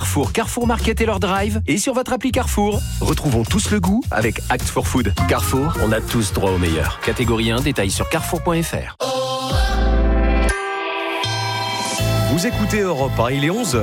Carrefour, Carrefour Market et leur drive et sur votre appli Carrefour. Retrouvons tous le goût avec Act for Food. Carrefour, on a tous droit au meilleur. Catégorie 1, détails sur carrefour.fr. Vous écoutez Europe 1, il est 11h.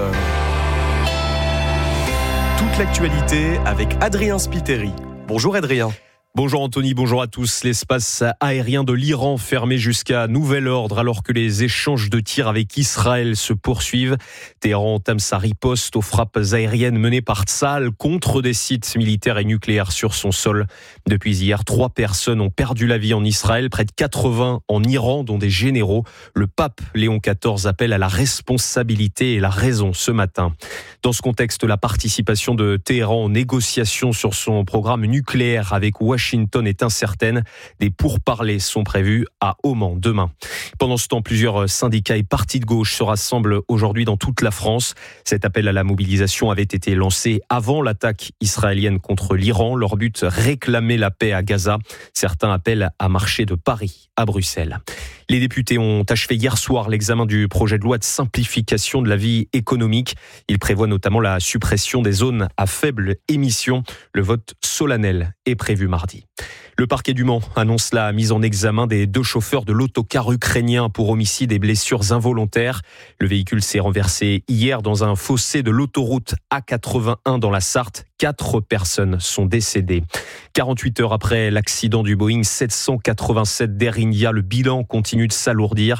Toute l'actualité avec Adrien Spiteri. Bonjour Adrien. Bonjour Anthony, bonjour à tous. L'espace aérien de l'Iran fermé jusqu'à nouvel ordre alors que les échanges de tirs avec Israël se poursuivent. Téhéran entame sa riposte aux frappes aériennes menées par Tsahal contre des sites militaires et nucléaires sur son sol. Depuis hier, 3 personnes ont perdu la vie en Israël, près de 80 en Iran, dont des généraux. Le pape Léon XIV appelle à la responsabilité et la raison ce matin. Dans ce contexte, la participation de Téhéran aux négociations sur son programme nucléaire avec Washington est incertaine. Des pourparlers sont prévus à Oman demain. Pendant ce temps, plusieurs syndicats et partis de gauche se rassemblent aujourd'hui dans toute la France. Cet appel à la mobilisation avait été lancé avant l'attaque israélienne contre l'Iran. Leur but, réclamer la paix à Gaza. Certains appellent à marcher de Paris à Bruxelles. Les députés ont achevé hier soir l'examen du projet de loi de simplification de la vie économique. Il prévoit notamment la suppression des zones à faible émission. Le vote solennel est prévu mardi. Le parquet du Mans annonce la mise en examen des 2 chauffeurs de l'autocar ukrainien pour homicide et blessures involontaires. Le véhicule s'est renversé hier dans un fossé de l'autoroute A81 dans la Sarthe. 4 personnes sont décédées. 48 heures après l'accident du Boeing 787 d'Air India, le bilan continue de s'alourdir.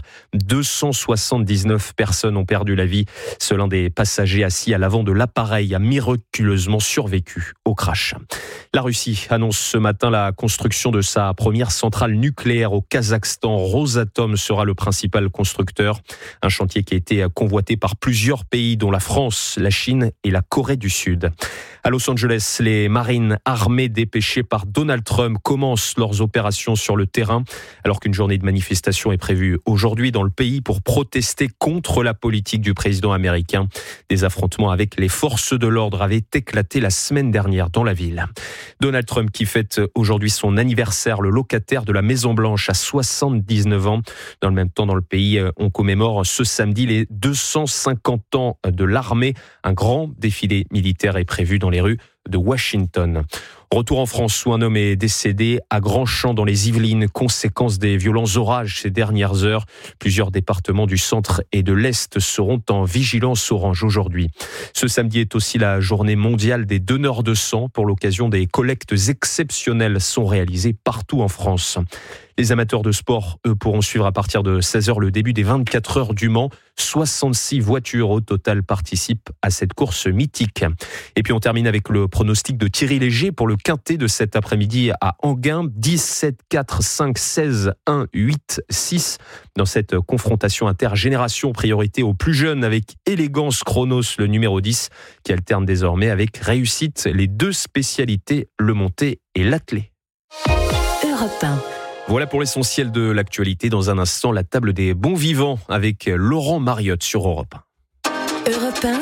279 personnes ont perdu la vie. Seul un des passagers assis à l'avant de l'appareil a miraculeusement survécu au crash. La Russie annonce ce matin la construction de sa première centrale nucléaire au Kazakhstan. Rosatom sera le principal constructeur. Un chantier qui a été convoité par plusieurs pays, dont la France, la Chine et la Corée du Sud. À Los Angeles, les marines armées dépêchées par Donald Trump commencent leurs opérations sur le terrain, alors qu'une journée de manifestation est prévue aujourd'hui dans le pays pour protester contre la politique du président américain. Des affrontements avec les forces de l'ordre avaient éclaté la semaine dernière dans la ville. Donald Trump qui fête aujourd'hui son anniversaire, le locataire de la Maison-Blanche à 79 ans. Dans le même temps, dans le pays, on commémore ce samedi les 250 ans de l'armée. Un grand défilé militaire est prévu dans les rues de Washington. Retour en France où un homme est décédé à Grand-Champ dans les Yvelines, conséquence des violents orages ces dernières heures. Plusieurs départements du centre et de l'Est seront en vigilance orange aujourd'hui. Ce samedi est aussi la journée mondiale des donneurs de sang. Pour l'occasion, des collectes exceptionnelles sont réalisées partout en France. Les amateurs de sport, eux, pourront suivre à partir de 16h le début des 24 heures du Mans. 66 voitures au total participent à cette course mythique. Et puis on termine avec le pronostic de Thierry Léger pour le quintet de cet après-midi à Enghien. 17, 4, 5, 16, 1, 8, 6. Dans cette confrontation intergénération, priorité aux plus jeunes avec élégance Chronos, le numéro 10, qui alterne désormais avec réussite les 2 spécialités, le monté et l'attelé. Europe 1. Voilà pour l'essentiel de l'actualité. Dans un instant, la table des bons vivants avec Laurent Mariotte sur Europe 1. Europe 1,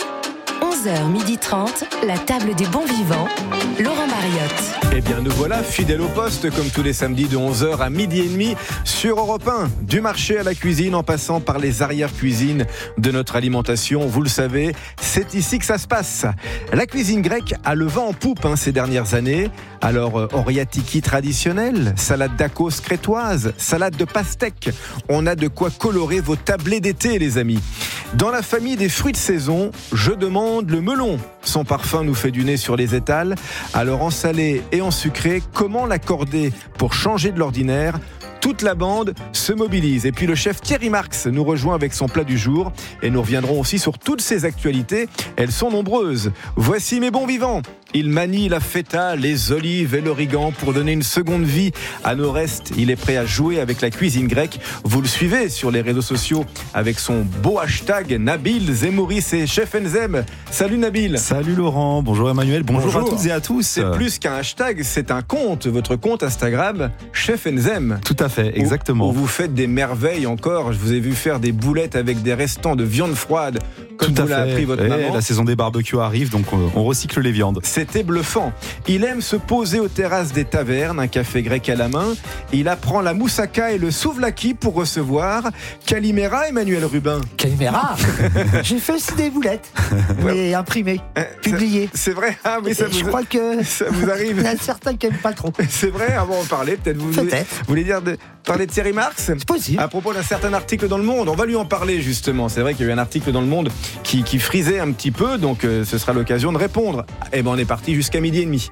11h30, la table des bons vivants, Laurent Mariotte. Eh bien, nous voilà fidèles au poste, comme tous les samedis de 11h à 12h30 sur Europe 1. Du marché à la cuisine, en passant par les arrière-cuisines de notre alimentation. Vous le savez, c'est ici que ça se passe. La cuisine grecque a le vent en poupe ces dernières années. Alors, oriatiki traditionnel, salade d'akos crétoise, salade de pastèque. On a de quoi colorer vos tablés d'été, les amis. Dans la famille des fruits de saison, je demande le melon. Son parfum nous fait du nez sur les étals. Alors, en salé et en sucré, comment l'accorder pour changer de l'ordinaire ? Toute la bande se mobilise. Et puis le chef Thierry Marx nous rejoint avec son plat du jour. Et nous reviendrons aussi sur toutes ces actualités. Elles sont nombreuses. Voici mes bons vivants. Il manie la feta, les olives et l'origan pour donner une seconde vie à nos restes. Il est prêt à jouer avec la cuisine grecque. Vous le suivez sur les réseaux sociaux avec son beau hashtag Nabil Zemouri, c'est Chef Enzem. Salut Nabil. Salut Laurent, bonjour Emmanuel, bonjour à toutes et à tous. C'est plus qu'un hashtag, c'est un compte, votre compte Instagram Chef Enzem. Tout à fait, exactement. Où vous faites des merveilles encore. Je vous ai vu faire des boulettes avec des restants de viande froide, comme vous l'a appris votre maman. La saison des barbecues arrive, donc on recycle les viandes. C'est étaient bluffants. Il aime se poser aux terrasses des tavernes, un café grec à la main. Il apprend la moussaka et le souvlaki pour recevoir Calimera, Emmanuel Rubin. Calimera. J'ai fait aussi des boulettes, mais imprimées, publiées. C'est vrai. Ah oui, ça je crois que ça vous arrive. Il y en a certains qui n'aiment pas trop. C'est vrai. Avant d'en parler, peut-être vous voulez parler de Thierry Marx. C'est possible. À propos d'un certain article dans Le Monde, on va lui en parler justement. C'est vrai qu'il y a eu un article dans Le Monde qui frisait un petit peu, donc ce sera l'occasion de répondre. Et ben on est parti jusqu'à 12h30.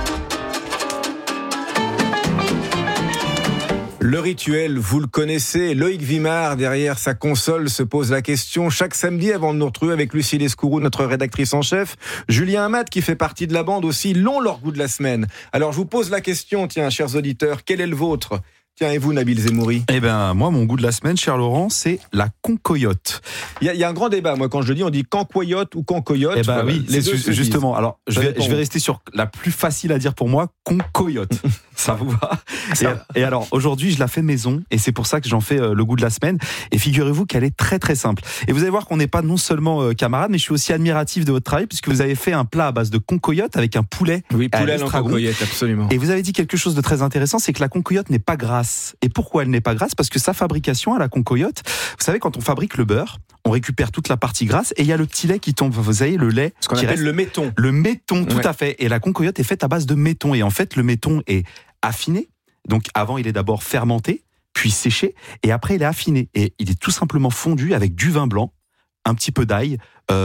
Le rituel, vous le connaissez, Loïc Vimard, derrière sa console, se pose la question chaque samedi avant de nous retrouver avec Lucie Lescourou, notre rédactrice en chef. Julien Amat, qui fait partie de la bande aussi, l'ont leur goût de la semaine. Alors je vous pose la question, tiens, chers auditeurs, quel est le vôtre ? Tiens, et vous, Nabil Zemouri ? Eh ben, moi, mon goût de la semaine, cher Laurent, c'est la concoyote. Il y a un grand débat. Moi, quand je le dis, on dit cancoyote ou cancoyote. Eh ben oui, les deux justement. Alors, je vais rester sur la plus facile à dire pour moi, concoyote. Ça vous va ? Et alors, aujourd'hui, je la fais maison, et c'est pour ça que j'en fais le goût de la semaine. Et figurez-vous qu'elle est très très simple. Et vous allez voir qu'on n'est pas non seulement camarades, mais je suis aussi admiratif de votre travail, puisque vous avez fait un plat à base de concoyote avec un poulet. Oui, poulet en concoyote, absolument. Et vous avez dit quelque chose de très intéressant, c'est que la concoyote n'est pas grasse. Et pourquoi elle n'est pas grasse ? Parce que sa fabrication à la concoyote, vous savez, quand on fabrique le beurre, on récupère toute la partie grasse et il y a le petit lait qui tombe. Vous savez, le lait. Ce qu'on appelle le méton. Le méton, tout à fait. Et la concoyote est faite à base de méton. Et en fait, le méton est affiné. Donc avant, il est d'abord fermenté, puis séché, et après, il est affiné. Et il est tout simplement fondu avec du vin blanc, un petit peu d'ail,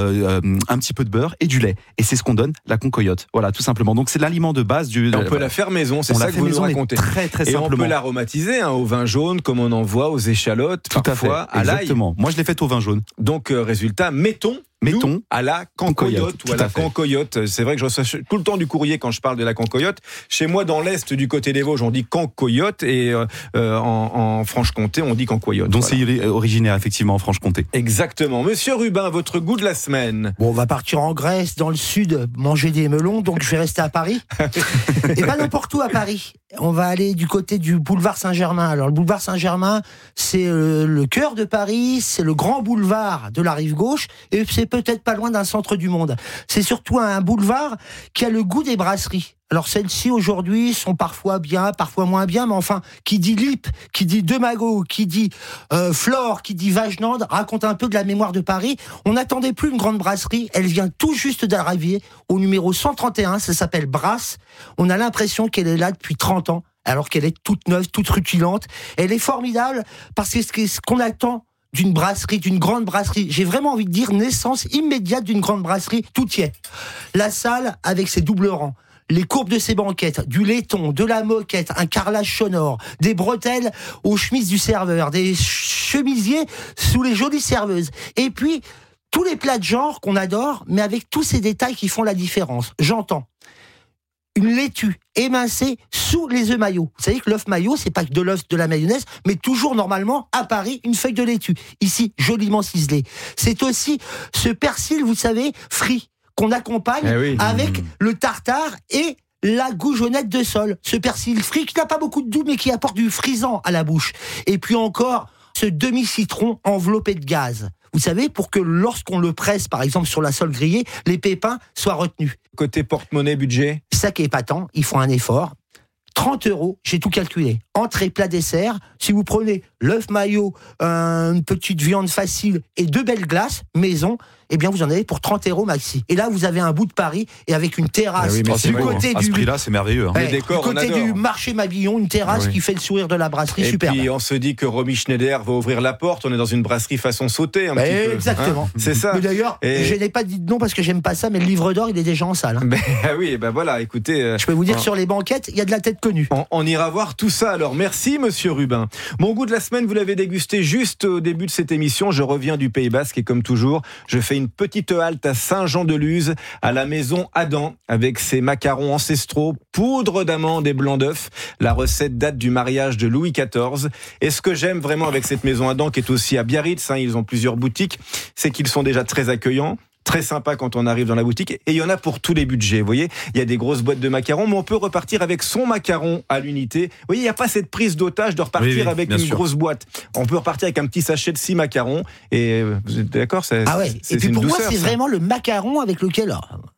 un petit peu de beurre et du lait. Et c'est ce qu'on donne, la concoyote. Voilà, tout simplement. Donc c'est l'aliment de base du. Et on peut la faire maison, c'est ça que vous nous racontez. Très très simplement. Et on peut l'aromatiser au vin jaune, comme on en voit aux échalotes, tout parfois à fait. À l'ail. Exactement. Moi, je l'ai fait au vin jaune. Donc résultat, mettons à la cancoyote ou à la cancoyote. C'est vrai que je reçois tout le temps du courrier quand je parle de la cancoyote. Chez moi, dans l'Est, du côté des Vosges, on dit cancoyote et en Franche-Comté, on dit cancoyote. Donc c'est originaire effectivement en Franche-Comté. Exactement. Monsieur Rubin, votre goût de la semaine. Bon, on va partir en Grèce, dans le sud, manger des melons, donc je vais rester à Paris. Et pas n'importe où à Paris. On va aller du côté du boulevard Saint-Germain. Alors le boulevard Saint-Germain, c'est le cœur de Paris, c'est le grand boulevard de la rive gauche, et c'est peut-être pas loin d'un centre du monde. C'est surtout un boulevard qui a le goût des brasseries. Alors celles-ci aujourd'hui sont parfois bien, parfois moins bien, mais enfin, qui dit Lippe, qui dit Demago, qui dit Flore, qui dit Vagenande, raconte un peu de la mémoire de Paris. On n'attendait plus une grande brasserie, elle vient tout juste d'arriver au numéro 131, ça s'appelle Brasse. On a l'impression qu'elle est là depuis 30 ans, alors qu'elle est toute neuve, toute rutilante. Elle est formidable parce que ce qu'on attend d'une brasserie, d'une grande brasserie. J'ai vraiment envie de dire naissance immédiate d'une grande brasserie, tout y est. La salle avec ses doubles rangs, les courbes de ses banquettes, du laiton, de la moquette, un carrelage sonore, des bretelles aux chemises du serveur, des chemisiers sous les jolies serveuses. Et puis, tous les plats de genre qu'on adore, mais avec tous ces détails qui font la différence. J'entends une laitue émincée sous les œufs maillots. Vous savez que l'œuf maillot, c'est pas que de l'œuf, de la mayonnaise, mais toujours normalement à Paris une feuille de laitue. Ici, joliment ciselée. C'est aussi ce persil, vous savez, frit, qu'on accompagne avec le tartare et la goujonette de sol. Ce persil frit qui n'a pas beaucoup de doux, mais qui apporte du frisant à la bouche. Et puis encore, ce demi-citron enveloppé de gaz. Vous savez, pour que lorsqu'on le presse, par exemple, sur la sole grillée, les pépins soient retenus. Côté porte-monnaie, budget ? Ça qui est épatant, ils font un effort. 30 €, j'ai tout calculé. Entrée, plat, dessert. Si vous prenez l'œuf maillot, une petite viande facile et 2 belles glaces maison, eh bien vous en avez pour 30 € maxi. Et là, vous avez un bout de Paris et avec une terrasse du côté à ce prix-là, c'est merveilleux. Les décors, du côté du marché Mabillon, une terrasse qui fait le sourire de la brasserie, superbe. Et puis on se dit que Romy Schneider va ouvrir la porte. On est dans une brasserie façon sauté un petit peu. Exactement. C'est ça. Mais d'ailleurs, je n'ai pas dit non parce que j'aime pas ça, mais le livre d'or, il est déjà en salle. Voilà, écoutez. Je peux vous dire que sur les banquettes, il y a de la tête connue. On ira voir tout ça. Alors merci Monsieur Rubin. Mon goût de la semaine, vous l'avez dégusté juste au début de cette émission. Je reviens du Pays Basque et comme toujours, je fais une petite halte à Saint-Jean-de-Luz, à la maison Adam, avec ses macarons ancestraux, poudre d'amande et blanc d'œuf. La recette date du mariage de Louis XIV. Et ce que j'aime vraiment avec cette maison Adam, qui est aussi à Biarritz, ils ont plusieurs boutiques, c'est qu'ils sont déjà très accueillants. Très sympa quand on arrive dans la boutique. Et il y en a pour tous les budgets. Vous voyez, il y a des grosses boîtes de macarons, mais on peut repartir avec son macaron à l'unité. Vous voyez, il n'y a pas cette prise d'otage de repartir avec une grosse boîte. On peut repartir avec un petit sachet de 6 macarons. Et vous êtes d'accord ? Et puis pour moi, c'est vraiment le macaron avec lequel,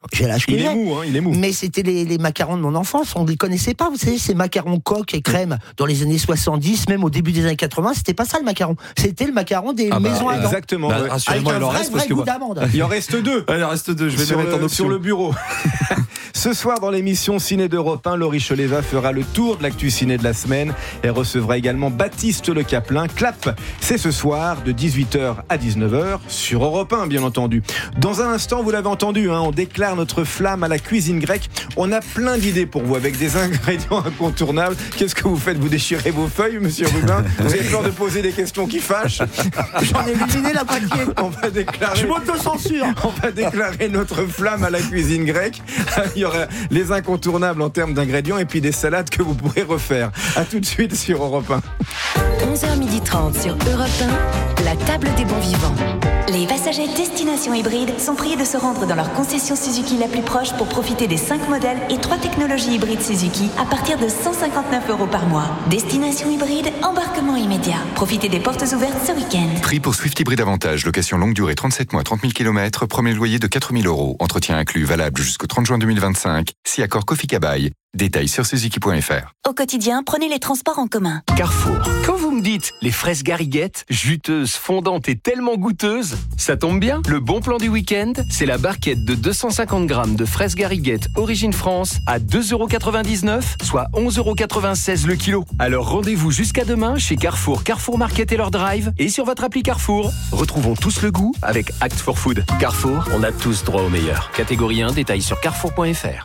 j'ai l'âge que Il j'ai. est mou, hein, il est mou. Mais c'était les macarons de mon enfance, on ne les connaissait pas, vous savez, ces macarons coque et crème dans les années 70, même au début des années 80, c'était pas ça le macaron. C'était le macaron des maisons à dents. Exactement. Bah, ouais. rassurez-moi, Avec il en un reste vrai parce que goût moi- d'amande. Il en reste 2. Il en reste 2, je vais sur, les mettre en option. sur le bureau. Ce soir, dans l'émission Ciné d'Europe 1, Laurie Choleva fera le tour de l'actu ciné de la semaine et recevra également Baptiste Le Caplin. Clap, c'est ce soir de 18h à 19h sur Europe 1, bien entendu. Dans un instant, vous l'avez entendu, hein, on déclare notre flamme à la cuisine grecque. On a plein d'idées pour vous avec des ingrédients incontournables. Qu'est-ce que vous faites? Vous déchirez vos feuilles, monsieur Rubin? Vous avez peur de poser des questions qui fâchent? J'en ai éliminé la moitié. On va déclarer... Je m'auto-censure. On va déclarer notre flamme à la cuisine grecque. Il y aura les incontournables en termes d'ingrédients et puis des salades que vous pourrez refaire. A tout de suite sur Europe 1. 11h30 sur Europe 1, la table des bons vivants. Les passagers destination hybride sont priés de se rendre dans leur concession Suzuki la plus proche pour profiter des 5 modèles et 3 technologies hybrides Suzuki à partir de 159 € par mois. Destination hybride, embarquement immédiat. Profitez des portes ouvertes ce week-end. Prix pour Swift Hybrid Avantage, location longue durée 37 mois, 30 000 km, premier loyer de 4 000 €, entretien inclus, valable jusqu'au 30 juin 2025, si accord Kofi-Kabai. Détails sur suzuki.fr. Au quotidien, prenez les transports en commun. Carrefour. Quand vous me dites les fraises gariguettes, juteuses, fondantes et tellement goûteuses, ça tombe bien. Le bon plan du week-end, c'est la barquette de 250 grammes de fraises gariguettes Origine France à 2,99 €, soit 11,96 € le kilo. Alors rendez-vous jusqu'à demain chez Carrefour, Carrefour Market et leur drive et sur votre appli Carrefour. Retrouvons tous le goût avec Act for Food. Carrefour, on a tous droit au meilleur. Catégorie 1, détails sur carrefour.fr.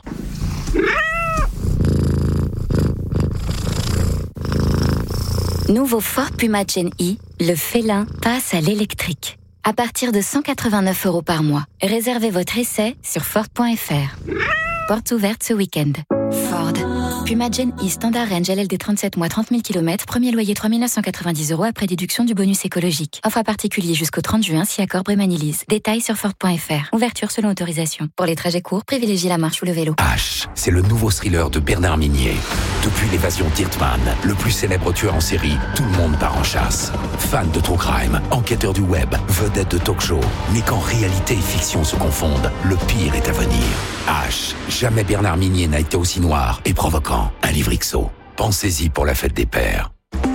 Nouveau Ford Puma Gen E, le félin passe à l'électrique. À partir de 189 € par mois. Réservez votre essai sur Ford.fr. Portes ouvertes ce week-end. Ford. Puma Gen E Standard Range LLD 37 mois 30 000 km. Premier loyer 3 990 € après déduction du bonus écologique. Offre à particulier jusqu'au 30 juin si accord Brémanilise. Détails sur Ford.fr. Ouverture selon autorisation. Pour les trajets courts, privilégiez la marche ou le vélo. H, c'est le nouveau thriller de Bernard Minier. Depuis l'évasion d'Hirtman, le plus célèbre tueur en série, tout le monde part en chasse. Fan de true crime, enquêteur du web, vedette de talk-show. Mais quand réalité et fiction se confondent, le pire est à venir. H, jamais Bernard Minier n'a été aussi noir et provoquant. Un livre XO. Pensez-y pour la fête des pères.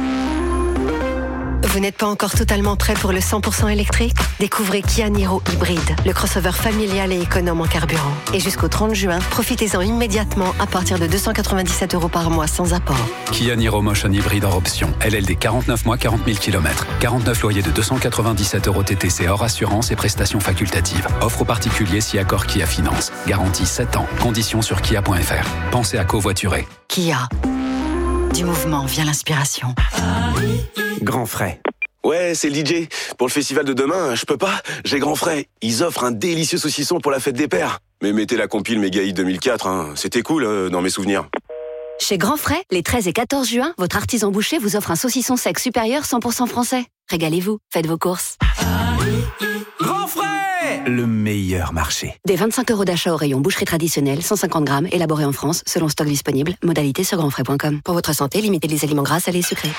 Vous n'êtes pas encore totalement prêt pour le 100% électrique? Découvrez Kia Niro Hybride, le crossover familial et économe en carburant. Et jusqu'au 30 juin, profitez-en immédiatement à partir de 297 € par mois sans apport. Kia Niro Motion Hybride hors option. LLD 49 mois, 40 000 km. 49 loyers de 297 € TTC hors assurance et prestations facultatives. Offre aux particuliers si accord Kia Finance. Garantie 7 ans. Conditions sur kia.fr. Pensez à covoiturer. Kia. Du mouvement vient l'inspiration. Grand Frais. Ouais, c'est le DJ. Pour le festival de demain, je peux pas. J'ai Grand Frais. Ils offrent un délicieux saucisson pour la fête des pères. Mais mettez la compile Méga Hit 2004, hein. C'était cool dans mes souvenirs. Chez Grand Frais, les 13 et 14 juin, votre artisan boucher vous offre un saucisson sec supérieur 100% français. Régalez-vous, faites vos courses. Grand Frais, le meilleur marché. Des 25 € d'achat au rayon boucherie traditionnelle, 150 grammes, élaboré en France, selon stock disponible. Modalité sur grandfrais.com. Pour votre santé, limitez les aliments gras, salés et sucrés.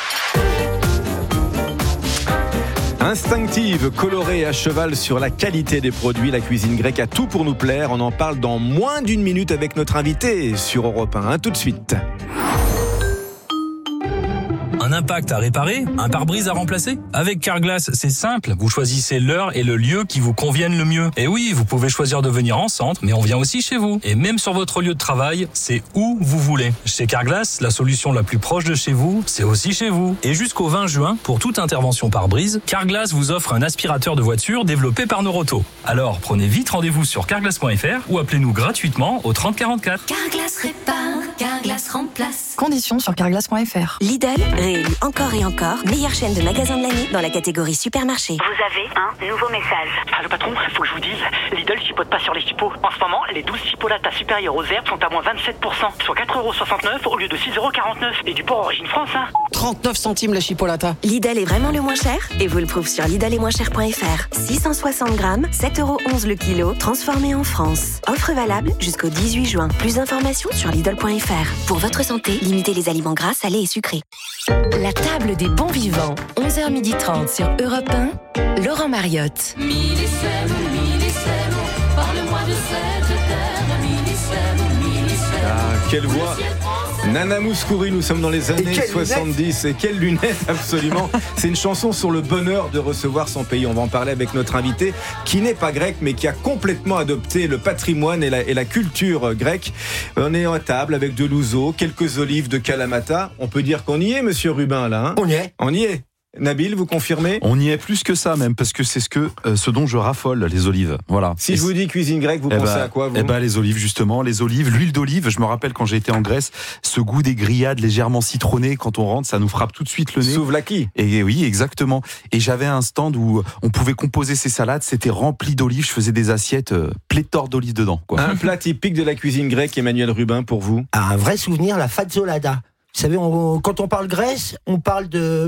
Instinctive, colorée, à cheval sur la qualité des produits, la cuisine grecque a tout pour nous plaire. On en parle dans moins d'une minute avec notre invité sur Europe 1. Tout de suite. Un impact à réparer, un pare-brise à remplacer? Avec Carglass, c'est simple. Vous choisissez l'heure et le lieu qui vous conviennent le mieux. Et oui, vous pouvez choisir de venir en centre, mais on vient aussi chez vous. Et même sur votre lieu de travail, c'est où vous voulez. Chez Carglass, la solution la plus proche de chez vous, c'est aussi chez vous. Et jusqu'au 20 juin, pour toute intervention pare-brise, Carglass vous offre un aspirateur de voiture développé par Noroto. Alors, prenez vite rendez-vous sur carglass.fr ou appelez-nous gratuitement au 30 44. Carglass répare, Carglass remplace. Conditions sur carglass.fr. Lidl, réélu encore et encore, meilleure chaîne de magasins de l'année dans la catégorie supermarché. Vous avez un nouveau message. Ah, le patron, faut que je vous dise, Lidl chipote pas sur les chipots. En ce moment, les 12 chipolatas supérieures aux herbes sont à moins 27%, soit 4,69 € au lieu de 6,49 €. Et du porc origine France, hein. 39 centimes la chipolata. Lidl est vraiment le moins cher et vous le prouve sur lidl-est-moins-cher.fr. 660 grammes, 7,11 € le kilo, transformé en France. Offre valable jusqu'au 18 juin. Plus d'informations sur lidl.fr. Pour votre santé, limitez les aliments gras, salés et sucrés. La table des bons vivants, 11h30 sur Europe 1, Laurent Mariotte. Parle-moi de cette terre quelle voix. Nana Mouskouri, nous sommes dans les années 70. Et quelles lunettes, absolument. C'est une chanson sur le bonheur de recevoir son pays. On va en parler avec notre invité, qui n'est pas grec, mais qui a complètement adopté le patrimoine et la culture grecque. On est à table avec de l'ouzo, quelques olives de Kalamata. On peut dire qu'on y est, monsieur Rubin, là. Hein, on y est. Nabil, vous confirmez ? On y est plus que ça même, parce que c'est ce dont je raffole, les olives. Voilà. Si je vous dis cuisine grecque, vous pensez à quoi, vous ? Les olives, justement. Les olives, l'huile d'olive. Je me rappelle quand j'ai été en Grèce, ce goût des grillades légèrement citronnées, quand on rentre, ça nous frappe tout de suite le nez. Souvlaki. Et oui, exactement. Et j'avais un stand où on pouvait composer ces salades, c'était rempli d'olives. Je faisais des assiettes pléthore d'olives dedans, quoi. Un plat typique de la cuisine grecque, Emmanuel Rubin, pour vous ? Un vrai souvenir, la fazzolada. Vous savez, quand on parle Grèce, on parle de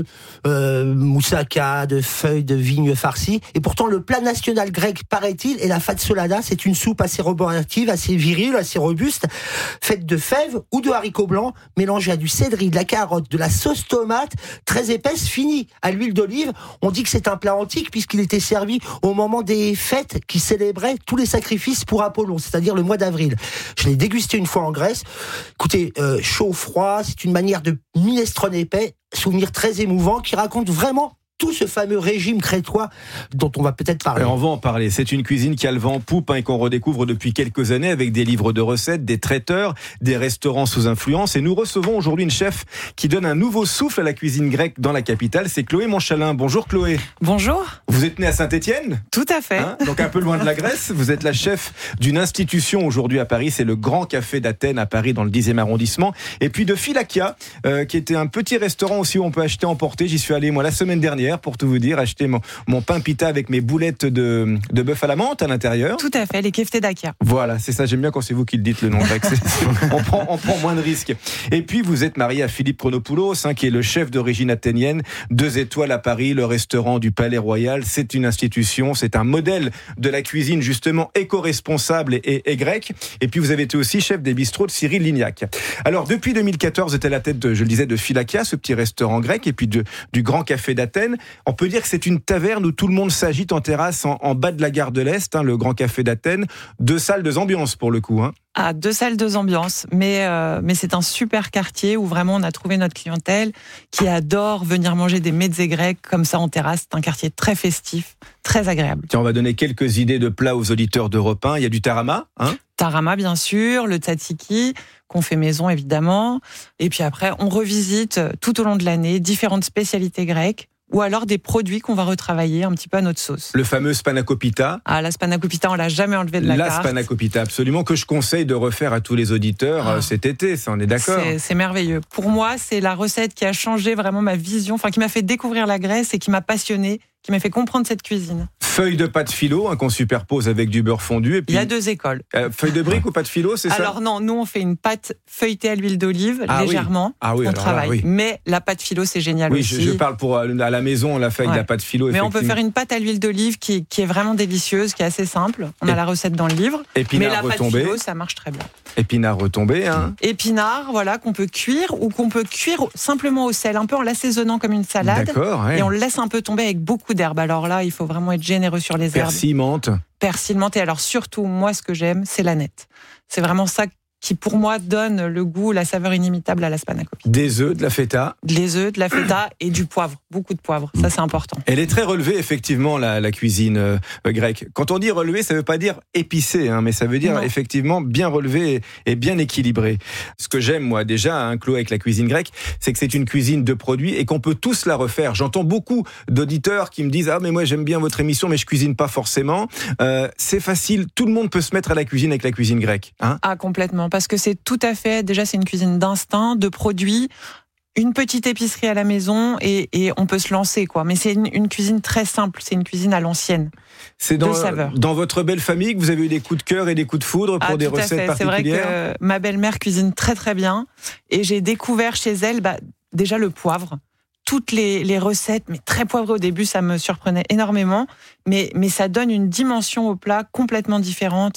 moussaka, de feuilles de vigne farcies. Et pourtant, le plat national grec, paraît-il, est la fazzolada. C'est une soupe assez roborative, assez virile, assez robuste, faite de fèves ou de haricots blancs, mélangée à du céleri, de la carotte, de la sauce tomate, très épaisse, finie à l'huile d'olive. On dit que c'est un plat antique puisqu'il était servi au moment des fêtes qui célébraient tous les sacrifices pour Apollon, c'est-à-dire le mois d'avril. Je l'ai dégusté une fois en Grèce. Écoutez, chaud, froid, c'est une manière de minestrone épais, souvenir très émouvant qui raconte vraiment tout ce fameux régime crétois dont on va peut-être parler. On va en parler. C'est une cuisine qui a le vent en poupe et qu'on redécouvre depuis quelques années avec des livres de recettes, des traiteurs, des restaurants sous influence. Et nous recevons aujourd'hui une chef qui donne un nouveau souffle à la cuisine grecque dans la capitale. C'est Chloé Monchalin. Bonjour Chloé. Bonjour. Vous êtes née à Saint-Étienne ? Tout à fait. Donc un peu loin de la Grèce. Vous êtes la chef d'une institution aujourd'hui à Paris. C'est le Grand Café d'Athènes à Paris dans le 10e arrondissement. Et puis de Philakia, qui était un petit restaurant aussi où on peut acheter emporter. J'y suis allé moi la semaine dernière. Pour tout vous dire, acheter mon pain pita avec mes boulettes de bœuf à la menthe à l'intérieur. Tout à fait, les keftedakia. Voilà, c'est ça, j'aime bien quand c'est vous qui le dites le nom grec. on prend moins de risques. Et puis vous êtes marié à Philippe Chronopoulos, qui est le chef d'origine athénienne, 2 étoiles à Paris, le restaurant du Palais Royal. C'est une institution, c'est un modèle de la cuisine justement éco-responsable et grecque. Et puis vous avez été aussi chef des bistrots de Cyril Lignac. Alors depuis 2014, vous êtes à la tête, je le disais, de Philakia, ce petit restaurant grec, et puis du Grand Café d'Athènes. On peut dire que c'est une taverne où tout le monde s'agite en terrasse en bas de la gare de l'Est, le Grand Café d'Athènes. 2 salles, 2 ambiances pour le coup. Ah, 2 salles, 2 ambiances. Mais c'est un super quartier où vraiment on a trouvé notre clientèle qui adore venir manger des mezzés grecs comme ça en terrasse. C'est un quartier très festif, très agréable. Tiens, on va donner quelques idées de plats aux auditeurs d'Europe 1. Il y a du tarama, Tarama, bien sûr, le tzatziki, qu'on fait maison, évidemment. Et puis après, on revisite tout au long de l'année différentes spécialités grecques, ou alors des produits qu'on va retravailler un petit peu à notre sauce. Le fameux spanakopita. Ah, la spanakopita, on l'a jamais enlevé de la carte. La spanakopita, absolument, que je conseille de refaire à tous les auditeurs cet été, ça, on est d'accord. C'est merveilleux. Pour moi, c'est la recette qui a changé vraiment ma vision, qui m'a fait découvrir la Grèce et qui m'a passionnée, qui m'a fait comprendre cette cuisine. Feuille de pâte philo, qu'on superpose avec du beurre fondu. Et puis, il y a 2 écoles. Feuille de brique ou pâte philo, c'est ça ? Alors non, nous on fait une pâte feuilletée à l'huile d'olive, légèrement. Oui, on travaille. Oui. Mais la pâte philo, c'est génial aussi. Oui, je parle pour à la maison, on l'a fait avec la pâte philo. Mais on peut faire une pâte à l'huile d'olive qui est vraiment délicieuse, qui est assez simple. On a la recette dans le livre. Épinard mais la retombé. pâte philo, ça marche très bien. Épinard retombé. Épinard, qu'on peut cuire ou qu'on peut cuire simplement au sel, un peu en l'assaisonnant comme une salade. D'accord. Et on le laisse un peu tomber avec beaucoup d'herbes. Alors là, il faut vraiment être généreux sur les herbes. Persil, menthe. Et alors surtout, moi, ce que j'aime, c'est l'aneth. C'est vraiment ça qui, pour moi, donne le goût, la saveur inimitable à la spanakopita. Des œufs, de la feta. Des œufs, de la feta et du poivre. Beaucoup de poivre. Ça, c'est important. Elle est très relevée, effectivement, la cuisine grecque. Quand on dit relevée, ça ne veut pas dire épicé, mais ça veut dire effectivement bien relevé et bien équilibré. Ce que j'aime, moi, déjà, Chloé, avec la cuisine grecque, c'est que c'est une cuisine de produits et qu'on peut tous la refaire. J'entends beaucoup d'auditeurs qui me disent « Ah, mais moi, j'aime bien votre émission, mais je cuisine pas forcément. » C'est facile. Tout le monde peut se mettre à la cuisine avec la cuisine grecque. Ah, complètement. Parce que c'est tout à fait, déjà c'est une cuisine d'instinct, de produits, une petite épicerie à la maison et on peut se lancer, Mais c'est une cuisine très simple, c'est une cuisine à l'ancienne. C'est dans votre belle famille que vous avez eu des coups de cœur et des coups de foudre pour des recettes particulières ? C'est vrai que ma belle-mère cuisine très très bien et j'ai découvert chez elle déjà le poivre. Toutes les recettes, mais très poivrées au début, ça me surprenait énormément, mais ça donne une dimension au plat complètement différente.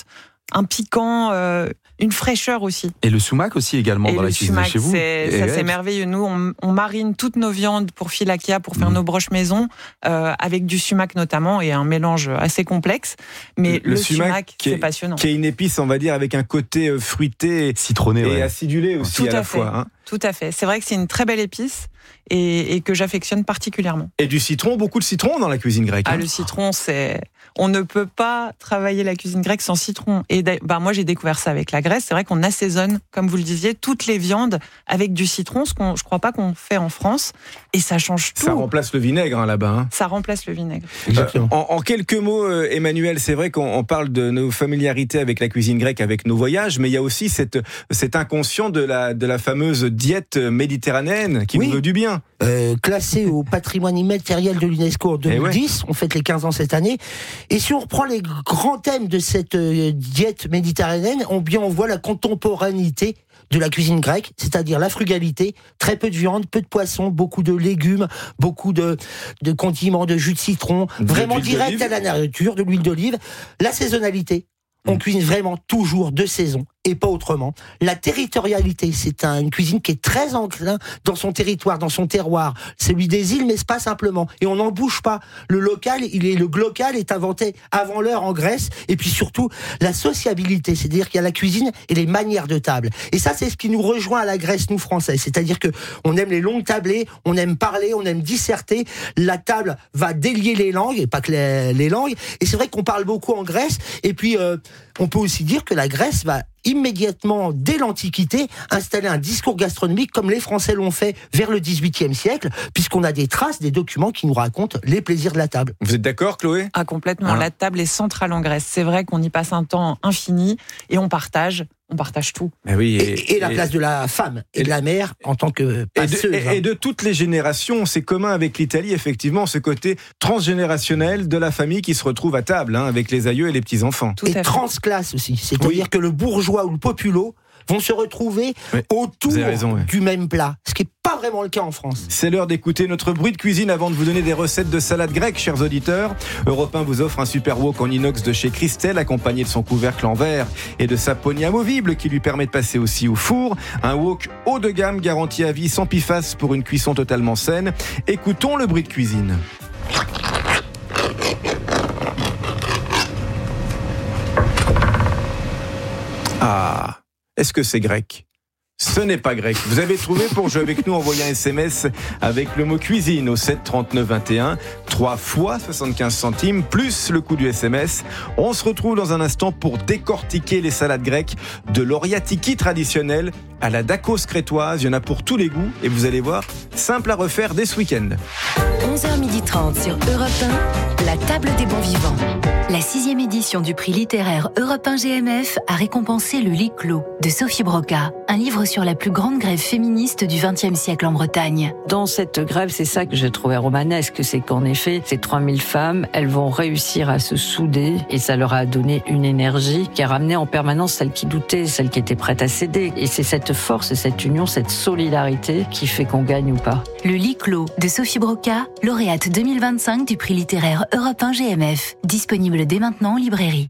un piquant, une fraîcheur aussi. Et le sumac aussi également dans la cuisine de chez vous. C'est merveilleux. Nous, on marine toutes nos viandes pour filakia, pour faire nos broches maison, avec du sumac notamment, et un mélange assez complexe. Mais le sumac, c'est passionnant. Qui est une épice, on va dire, avec un côté fruité, citronné et acidulé aussi à la fois. Hein. Tout à fait. C'est vrai que c'est une très belle épice et que j'affectionne particulièrement. Et du citron, beaucoup de citron dans la cuisine grecque. Le citron, on ne peut pas travailler la cuisine grecque sans citron. Et moi, j'ai découvert ça avec la Grèce. C'est vrai qu'on assaisonne, comme vous le disiez, toutes les viandes avec du citron, ce je crois pas qu'on fait en France. Et ça change tout. Ça remplace le vinaigre là-bas. Hein. Ça remplace le vinaigre. En quelques mots, Emmanuel, c'est vrai qu'on parle de nos familiarités avec la cuisine grecque, avec nos voyages, mais il y a aussi cet inconscient de la fameuse diète méditerranéenne qui nous veut du bien. Classée au patrimoine immatériel de l'UNESCO en 2010, on fête les 15 ans cette année. Et si on reprend les grands thèmes de cette diète méditerranéenne, on voit la contemporanéité de la cuisine grecque, c'est-à-dire la frugalité, très peu de viande, peu de poisson, beaucoup de légumes, beaucoup de condiments, de jus de citron, vraiment direct à la nature, de l'huile d'olive, la saisonnalité. On cuisine vraiment toujours de saison et pas autrement. La territorialité, c'est une cuisine qui est très enclin dans son territoire, dans son terroir. Celui des îles, mais c'est pas simplement. Et on n'en bouge pas. Le glocal est inventé avant l'heure en Grèce. Et puis surtout, la sociabilité, c'est-à-dire qu'il y a la cuisine et les manières de table. Et ça, c'est ce qui nous rejoint à la Grèce, nous Français. C'est-à-dire que on aime les longues tablées, on aime parler, on aime disserter. La table va délier les langues, et pas que les langues. Et c'est vrai qu'on parle beaucoup en Grèce. Et puis, on peut aussi dire que la Grèce va immédiatement, dès l'Antiquité, installer un discours gastronomique comme les Français l'ont fait vers le XVIIIe siècle, puisqu'on a des traces, des documents qui nous racontent les plaisirs de la table. Vous êtes d'accord, Chloé ? Complètement. La table est centrale en Grèce. C'est vrai qu'on y passe un temps infini et on partage tout. Et la place de la femme et de la mère en tant que passeuse. Et de toutes les générations, c'est commun avec l'Italie, effectivement, ce côté transgénérationnel de la famille qui se retrouve à table, avec les aïeux et les petits-enfants. Et transclasse aussi, c'est-à-dire que le bourgeois ou le populo vont se retrouver autour du même plat, ce qui n'est pas vraiment le cas en France. C'est l'heure d'écouter notre bruit de cuisine avant de vous donner des recettes de salade grecque, chers auditeurs. Europe 1 vous offre un super wok en inox de chez Christelle, accompagné de son couvercle en verre et de sa poignée amovible qui lui permet de passer aussi au four. Un wok haut de gamme garanti à vie sans PFAS pour une cuisson totalement saine. Écoutons le bruit de cuisine. Est-ce que c'est grec ? Ce n'est pas grec. Vous avez trouvé pour jouer avec nous, envoyez un SMS avec le mot cuisine au 7 39 21, 3 fois 75 centimes, plus le coût du SMS. On se retrouve dans un instant pour décortiquer les salades grecques de l'oriatiki traditionnelle à la dacos crétoise. Il y en a pour tous les goûts et vous allez voir, simple à refaire dès ce week-end. 11h30 sur Europe 1, la table des bons vivants. La 6e édition du prix littéraire Europe 1 GMF a récompensé Le lit clos de Sophie Broca, un livre sur la plus grande grève féministe du XXe siècle en Bretagne. Dans cette grève, c'est ça que j'ai trouvé romanesque, c'est qu'en effet, ces 3000 femmes, elles vont réussir à se souder et ça leur a donné une énergie qui a ramené en permanence celles qui doutaient, celles qui étaient prêtes à céder. Et c'est cette force, cette union, cette solidarité qui fait qu'on gagne ou pas. Le lit clos de Sophie Broca, lauréate 2025 du prix littéraire Europe 1 GMF, disponible dès maintenant en librairie.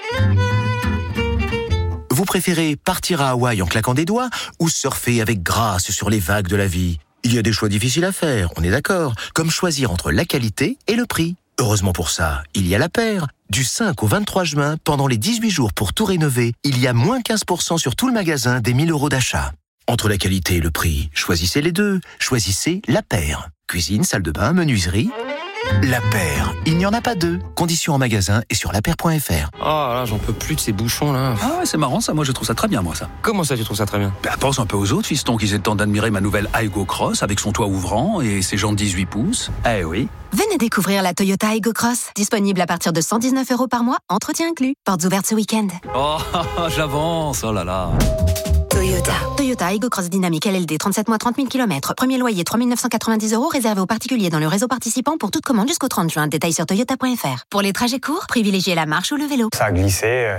Vous préférez partir à Hawaï en claquant des doigts ou surfer avec grâce sur les vagues de la vie ? Il y a des choix difficiles à faire, on est d'accord, comme choisir entre la qualité et le prix. Heureusement pour ça, il y a La Paire. Du 5 au 23 juin, pendant les 18 jours pour tout rénover, il y a moins 15% sur tout le magasin des 1000 € d'achat. Entre la qualité et le prix, choisissez les deux. Choisissez La Paire. Cuisine, salle de bain, menuiserie... La Paire, il n'y en a pas deux. Conditions en magasin et sur lapaire.fr. Oh là, j'en peux plus de ces bouchons là. Ah ouais, c'est marrant ça, moi je trouve ça très bien moi ça. Comment ça tu trouves ça très bien ? Bah pense un peu aux autres fistons qui aient le temps d'admirer ma nouvelle Aygo Cross avec son toit ouvrant et ses jantes 18 pouces. Eh oui. Venez découvrir la Toyota Aygo Cross, disponible à partir de 119 € par mois, entretien inclus. Portes ouvertes ce week-end. Oh, j'avance, oh là là. Toyota Aygo Cross Dynamique LLD, 37 mois, 30 000 km. Premier loyer, 3 990 €, réservé aux particuliers dans le réseau participant pour toute commande jusqu'au 30 juin. Détails sur toyota.fr. Pour les trajets courts, privilégiez la marche ou le vélo. Ça a glissé,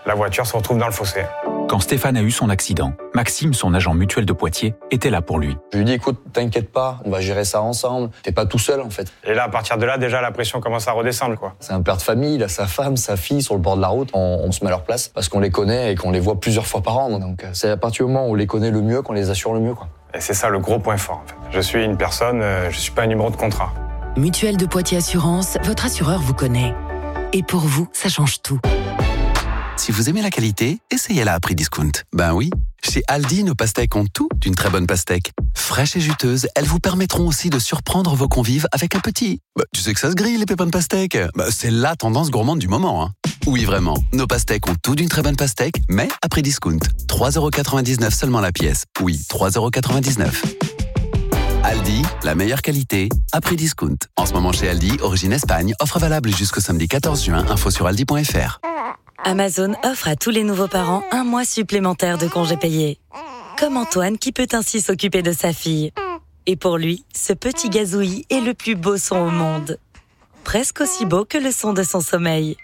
la voiture se retrouve dans le fossé. Quand Stéphane a eu son accident, Maxime, son agent mutuel de Poitiers, était là pour lui. Je lui dis, écoute, t'inquiète pas, on va gérer ça ensemble. T'es pas tout seul, en fait. Et là, à partir de là, déjà, la pression commence à redescendre, quoi. C'est un père de famille, il a sa femme, sa fille sur le bord de la route. On se met à leur place parce qu'on les connaît et qu'on les voit plusieurs fois par an. Donc, c'est à partir du moment où on les connaît le mieux qu'on les assure le mieux, quoi. Et c'est ça le gros point fort, en fait. Je suis une personne, je suis pas un numéro de contrat. Mutuelle de Poitiers Assurance, votre assureur vous connaît. Et pour vous, ça change tout. Si vous aimez la qualité, essayez-la à prix discount. Ben oui, chez Aldi, nos pastèques ont tout d'une très bonne pastèque. Fraîches et juteuses, elles vous permettront aussi de surprendre vos convives avec un petit. Tu sais que ça se grille, les pépins de pastèque. C'est la tendance gourmande du moment. Oui, vraiment, nos pastèques ont tout d'une très bonne pastèque, mais à prix discount. 3,99€ seulement la pièce. Oui, 3,99€. Aldi, la meilleure qualité, à prix discount. En ce moment chez Aldi, origine Espagne, offre valable jusqu'au samedi 14 juin, info sur aldi.fr. Amazon offre à tous les nouveaux parents un mois supplémentaire de congés payés. Comme Antoine qui peut ainsi s'occuper de sa fille. Et pour lui, ce petit gazouillis est le plus beau son au monde. Presque aussi beau que le son de son sommeil.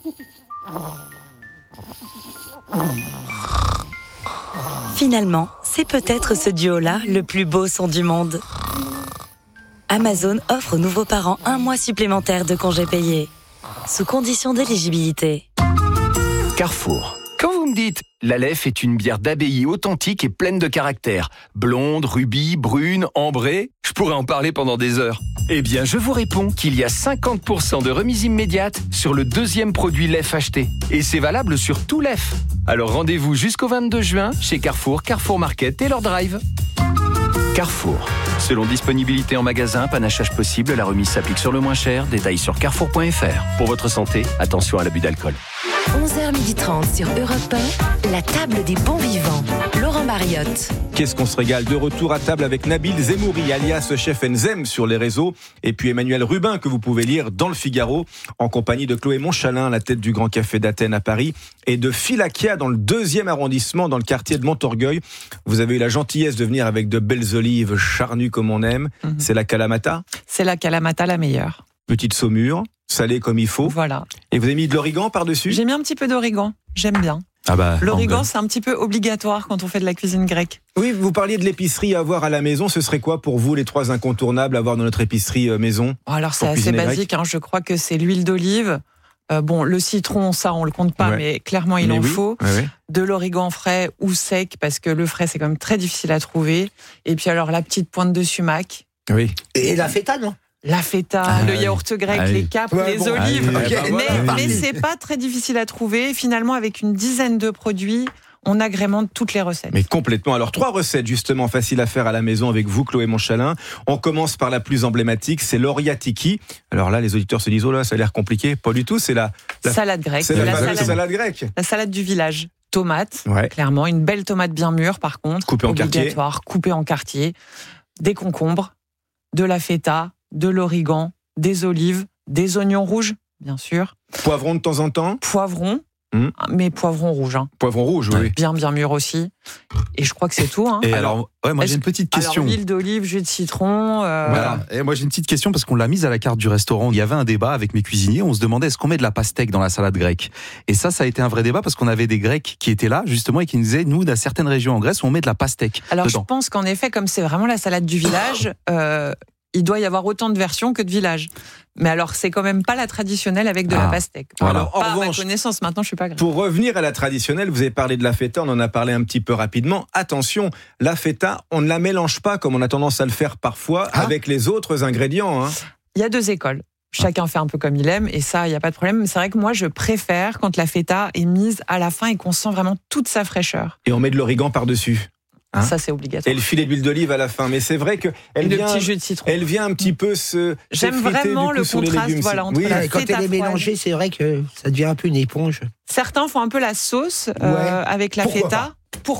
Finalement, c'est peut-être ce duo-là le plus beau son du monde. Amazon offre aux nouveaux parents un mois supplémentaire de congés payés, sous condition d'éligibilité. Carrefour. Quand vous me dites « La Leffe est une bière d'abbaye authentique et pleine de caractère, blonde, rubis, brune, ambrée », je pourrais en parler pendant des heures. Eh bien, je vous réponds qu'il y a 50% de remise immédiate sur le deuxième produit Leffe acheté. Et c'est valable sur tout Leffe. Alors rendez-vous jusqu'au 22 juin chez Carrefour, Carrefour Market et leur drive. Carrefour. Selon disponibilité en magasin, panachage possible, la remise s'applique sur le moins cher. Détails sur carrefour.fr. Pour votre santé, attention à l'abus d'alcool. 11h30 sur Europe 1, la table des bons vivants. Laurent Mariotte. Qu'est-ce qu'on se régale. De retour à table avec Nabil Zemouri, alias Chef Nzem sur les réseaux, et puis Emmanuel Rubin, que vous pouvez lire dans le Figaro, en compagnie de Chloé Montchalin, à la tête du Grand Café d'Athènes à Paris, et de Philakia dans le 2e arrondissement, dans le quartier de Montorgueil. Vous avez eu la gentillesse de venir avec de belles olives charnues comme on aime. C'est la Kalamata ? C'est la Kalamata la meilleure. Petite saumure, salée comme il faut. Voilà. Et vous avez mis de l'origan par-dessus ? J'ai mis un petit peu d'origan, j'aime bien. L'origan, c'est un petit peu obligatoire quand on fait de la cuisine grecque. Oui, vous parliez de l'épicerie à avoir à la maison. Ce serait quoi pour vous les 3 incontournables à avoir dans notre épicerie maison ? Alors c'est assez basique, je crois que c'est l'huile d'olive. Le citron, ça on le compte pas, mais clairement il en faut. Ouais. De l'origan frais ou sec, parce que le frais c'est quand même très difficile à trouver. Et puis alors la petite pointe de sumac. Oui. Et la feta, non ? La feta, le yaourt grec, les capres, les olives. Mais c'est pas très difficile à trouver. Finalement, avec une dizaine de produits, on agrémente toutes les recettes. Mais complètement. Alors, 3 recettes justement faciles à faire à la maison avec vous, Chloé Montchalin. On commence par la plus emblématique, c'est l'oriatiki. Alors là, les auditeurs se disent, oh là, ça a l'air compliqué. Pas du tout, c'est la salade grecque. C'est la salade grecque. La salade du village. Tomate, clairement. Une belle tomate bien mûre, par contre. Coupée en quartier. Coupée en quartier. Des concombres, de la feta, de l'origan, des olives, des oignons rouges, bien sûr. Poivron de temps en temps ? Poivron, mais poivron rouge. Poivron rouge, oui. Bien mûr aussi. Et je crois que c'est tout. Et alors moi j'ai une petite question. Huile d'olive, jus de citron. Voilà. Et moi j'ai une petite question parce qu'on l'a mise à la carte du restaurant. Il y avait un débat avec mes cuisiniers. On se demandait est-ce qu'on met de la pastèque dans la salade grecque. Et ça a été un vrai débat parce qu'on avait des Grecs qui étaient là justement et qui nous disaient nous dans certaines régions en Grèce on met de la pastèque. Alors dedans. Je pense qu'en effet comme c'est vraiment la salade du village. Il doit y avoir autant de versions que de villages. Mais alors, c'est quand même pas la traditionnelle avec de la pastèque. Alors, pas à ma connaissance, maintenant je suis pas grave. Pour revenir à la traditionnelle, vous avez parlé de la feta, on en a parlé un petit peu rapidement. Attention, la feta, on ne la mélange pas comme on a tendance à le faire parfois avec les autres ingrédients. Il y a 2 écoles. Chacun fait un peu comme il aime et ça, il n'y a pas de problème. Mais c'est vrai que moi, je préfère quand la feta est mise à la fin et qu'on sent vraiment toute sa fraîcheur. Et on met de l'origan par-dessus. Ça c'est obligatoire. Et le filet d'huile d'olive à la fin, mais c'est vrai que petit jus de citron. Elle vient un petit peu se. J'aime vraiment le contraste, entre la quand feta elle est mélangée, c'est vrai que ça devient un peu une éponge. Certains font un peu la sauce avec la feta. Pourquoi pas ?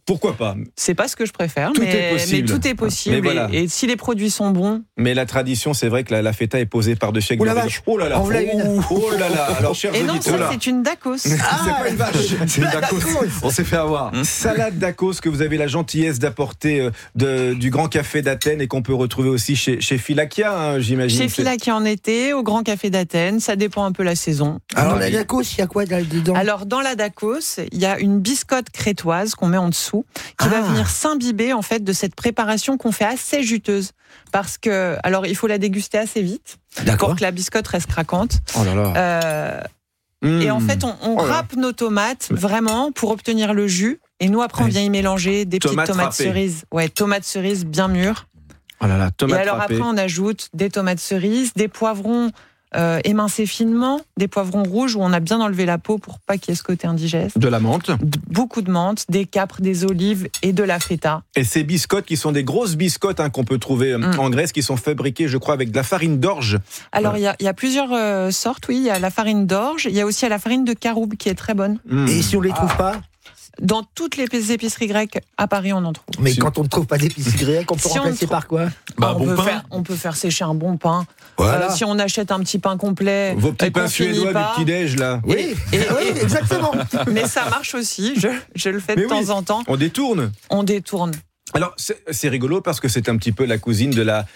pourquoi pas. C'est pas ce que je préfère, Tout mais est possible. tout est possible. Mais voilà. Et si les produits sont bons. Mais la tradition, c'est vrai que la feta est posée par-dessus avec Oh la des- vache. Oh là là. En voilà une. Oh là là. Alors, chers Et non, auditeurs. ça, c'est une Dacos. C'est pas une vache. C'est une Dacos. On s'est fait avoir. Salade Dacos que vous avez la gentillesse d'apporter du Grand Café d'Athènes et qu'on peut retrouver aussi chez Filakia, hein, j'imagine. Chez Filakia en été, au Grand Café d'Athènes, ça dépend un peu la saison. Alors la Dacos, il y a quoi dedans? Alors dans la Dacos, il y a une biscotte crétoise qu'on met en dessous, qui va venir s'imbiber en fait de cette préparation qu'on fait assez juteuse. Parce que, alors il faut la déguster assez vite, pour que la biscotte reste craquante. Oh là là. Et en fait, on râpe nos tomates vraiment pour obtenir le jus. Et nous, après, on vient y mélanger des petites tomates râpées. cerises. Ouais, tomates cerises bien mûres. Oh là là, tomates Et alors râpées. après, on ajoute des tomates cerises, des poivrons émincés finement, des poivrons rouges où on a bien enlevé la peau pour pas qu'il y ait ce côté indigeste. De la menthe. Beaucoup de menthe, des capres, des olives et de la feta. Et ces biscottes qui sont des grosses biscottes qu'on peut trouver en Grèce, qui sont fabriquées, je crois, avec de la farine d'orge. Alors, il y a plusieurs sortes, oui. Il y a la farine d'orge, il y a aussi la farine de caroube qui est très bonne. Et si on les trouve pas? Dans toutes les épiceries grecques à Paris, on en trouve. Mais quand on ne trouve pas d'épicerie grecque, on peut Si on remplacer trouve- par quoi? On peut faire sécher un bon pain. Voilà. Si on achète un petit pain complet, Vos petits qu'on pains finit suédois pas. du petit-déj, là. Oui, exactement. Mais ça marche aussi, je le fais de Mais oui, temps en temps. On détourne. On détourne. Alors, c'est rigolo parce que c'est un petit peu la cousine de la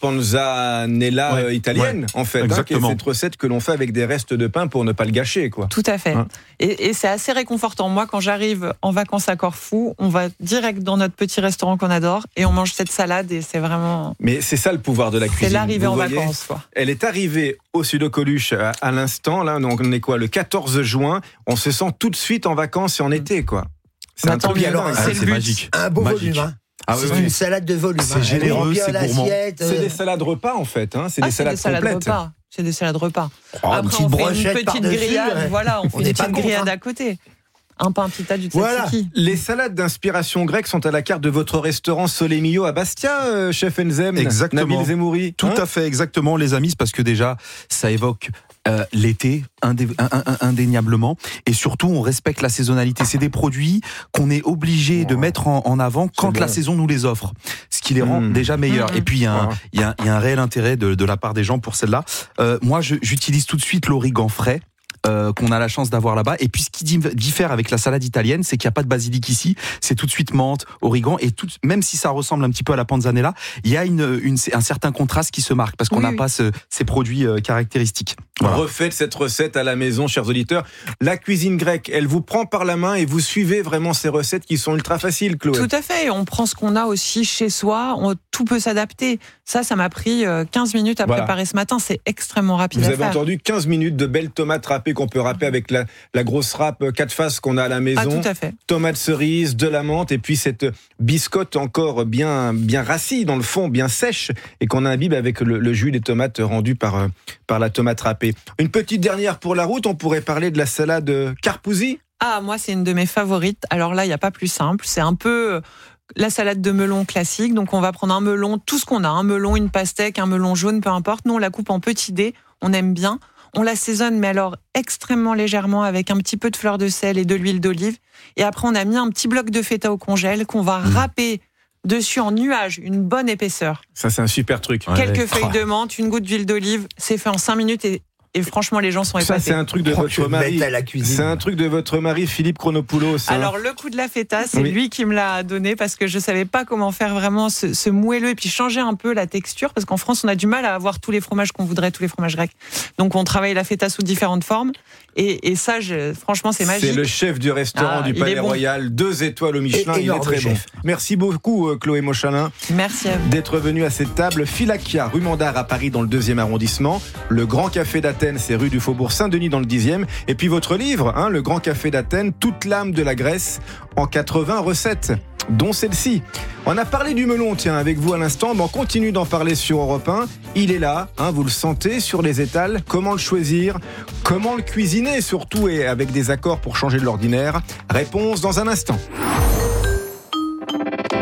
panzanella italienne, en fait. Qui est Exactement. cette recette que l'on fait avec des restes de pain pour ne pas le gâcher, quoi. Tout à fait. Hein. Et c'est assez réconfortant. Moi, quand j'arrive en vacances à Corfou, on va direct dans notre petit restaurant qu'on adore et on mange cette salade et c'est vraiment... Mais c'est ça le pouvoir de la cuisine. C'est l'arrivée Vous en voyez, vacances, quoi. Elle est arrivée au Sud-Coluche à l'instant. Là, donc on est quoi, le 14 juin. On se sent tout de suite en vacances et en été, quoi. C'est un truc Puis alors, dingue. c'est c'est magique. un beau Magique. volume. Hein. Ah oui, C'est oui. une salade de volume. C'est généreux, c'est gourmand. C'est des salades repas, en fait. Hein. C'est des salades complètes. repas. C'est des salades repas. Oh, une Après, petite on fait brochette une petite par-dessus, grillade. ouais. Voilà, on On fait une n'est pas petite contre, grillade hein. à côté. Un pain pita du Voilà. tzatziki. Les salades d'inspiration grecque sont à la carte de votre restaurant Solemio à Bastia, chef Enzem. Exactement. Nabil Zemouri. Tout à fait, exactement, les amis, parce que déjà, ça évoque l'été, indéniablement, et surtout, on respecte la saisonnalité. C'est des produits qu'on est obligé de mettre en avant quand la saison nous les offre, ce qui les rend déjà meilleurs. Et puis, il y a un réel intérêt de la part des gens pour celle-là. Moi, j'utilise tout de suite l'origan frais. Qu'on a la chance d'avoir là-bas. Et puis ce qui diffère avec la salade italienne, c'est qu'il n'y a pas de basilic ici. C'est tout de suite menthe, origan, et même si ça ressemble un petit peu à la panzanella, il y a un certain contraste qui se marque parce qu'on n'a pas ces produits caractéristiques. Voilà. Refaites cette recette à la maison, chers auditeurs. La cuisine grecque, elle vous prend par la main et vous suivez vraiment ces recettes qui sont ultra faciles, Chloé. Tout à fait. On prend ce qu'on a aussi chez soi. Tout peut s'adapter. Ça m'a pris 15 minutes à préparer ce matin. C'est extrêmement rapide Vous à avez faire. entendu 15 minutes de belles tomates râpées qu'on peut râper avec la grosse râpe 4 faces qu'on a à la maison. Ah, tout à fait. Tomates cerises, de la menthe et puis cette biscotte encore bien rassie dans le fond, bien sèche et qu'on imbibe avec le jus des tomates rendu par la tomate râpée. Une petite dernière pour la route, on pourrait parler de la salade Carpousi. Ah, moi, c'est une de mes favorites. Alors là, il n'y a pas plus simple. C'est un peu la salade de melon classique. Donc, on va prendre un melon, tout ce qu'on a. Un melon, une pastèque, un melon jaune, peu importe. Nous, on la coupe en petits dés. On aime bien. On l'assaisonne, mais alors extrêmement légèrement avec un petit peu de fleur de sel et de l'huile d'olive. Et après, on a mis un petit bloc de feta au congèle qu'on va râper dessus en nuage, une bonne épaisseur. Ça, c'est un super truc. Quelques feuilles de menthe, une goutte d'huile d'olive. C'est fait en 5 minutes et franchement, les gens sont épatés. Ça, c'est un truc de votre mari. C'est un truc de votre mari, Philippe Chronopoulos. Alors, le coup de la feta, c'est Oui. lui qui me l'a donné parce que je savais pas comment faire vraiment ce moelleux et puis changer un peu la texture parce qu'en France, on a du mal à avoir tous les fromages qu'on voudrait, tous les fromages grecs. Donc, on travaille la feta sous différentes formes et ça, franchement, c'est magique. C'est le chef du restaurant du il Palais est bon. Royal, 2 étoiles au Michelin, il est énorme très bon. chef. Merci beaucoup Chloé Mochalin Merci à vous. d'être venue à cette table. Filakia, rue Mandar à Paris dans le 2e arrondissement. Le Grand Café d'Athènes, c'est rue du Faubourg Saint-Denis dans le 10e. Et puis votre livre, Le Grand Café d'Athènes, toute l'âme de la Grèce en 80 recettes, dont celle-ci. On a parlé du melon, tiens, avec vous à l'instant, mais on continue d'en parler sur Europe 1. Il est là, vous le sentez sur les étals. Comment le choisir? Comment le cuisiner surtout et avec des accords pour changer de l'ordinaire? Réponse dans un instant.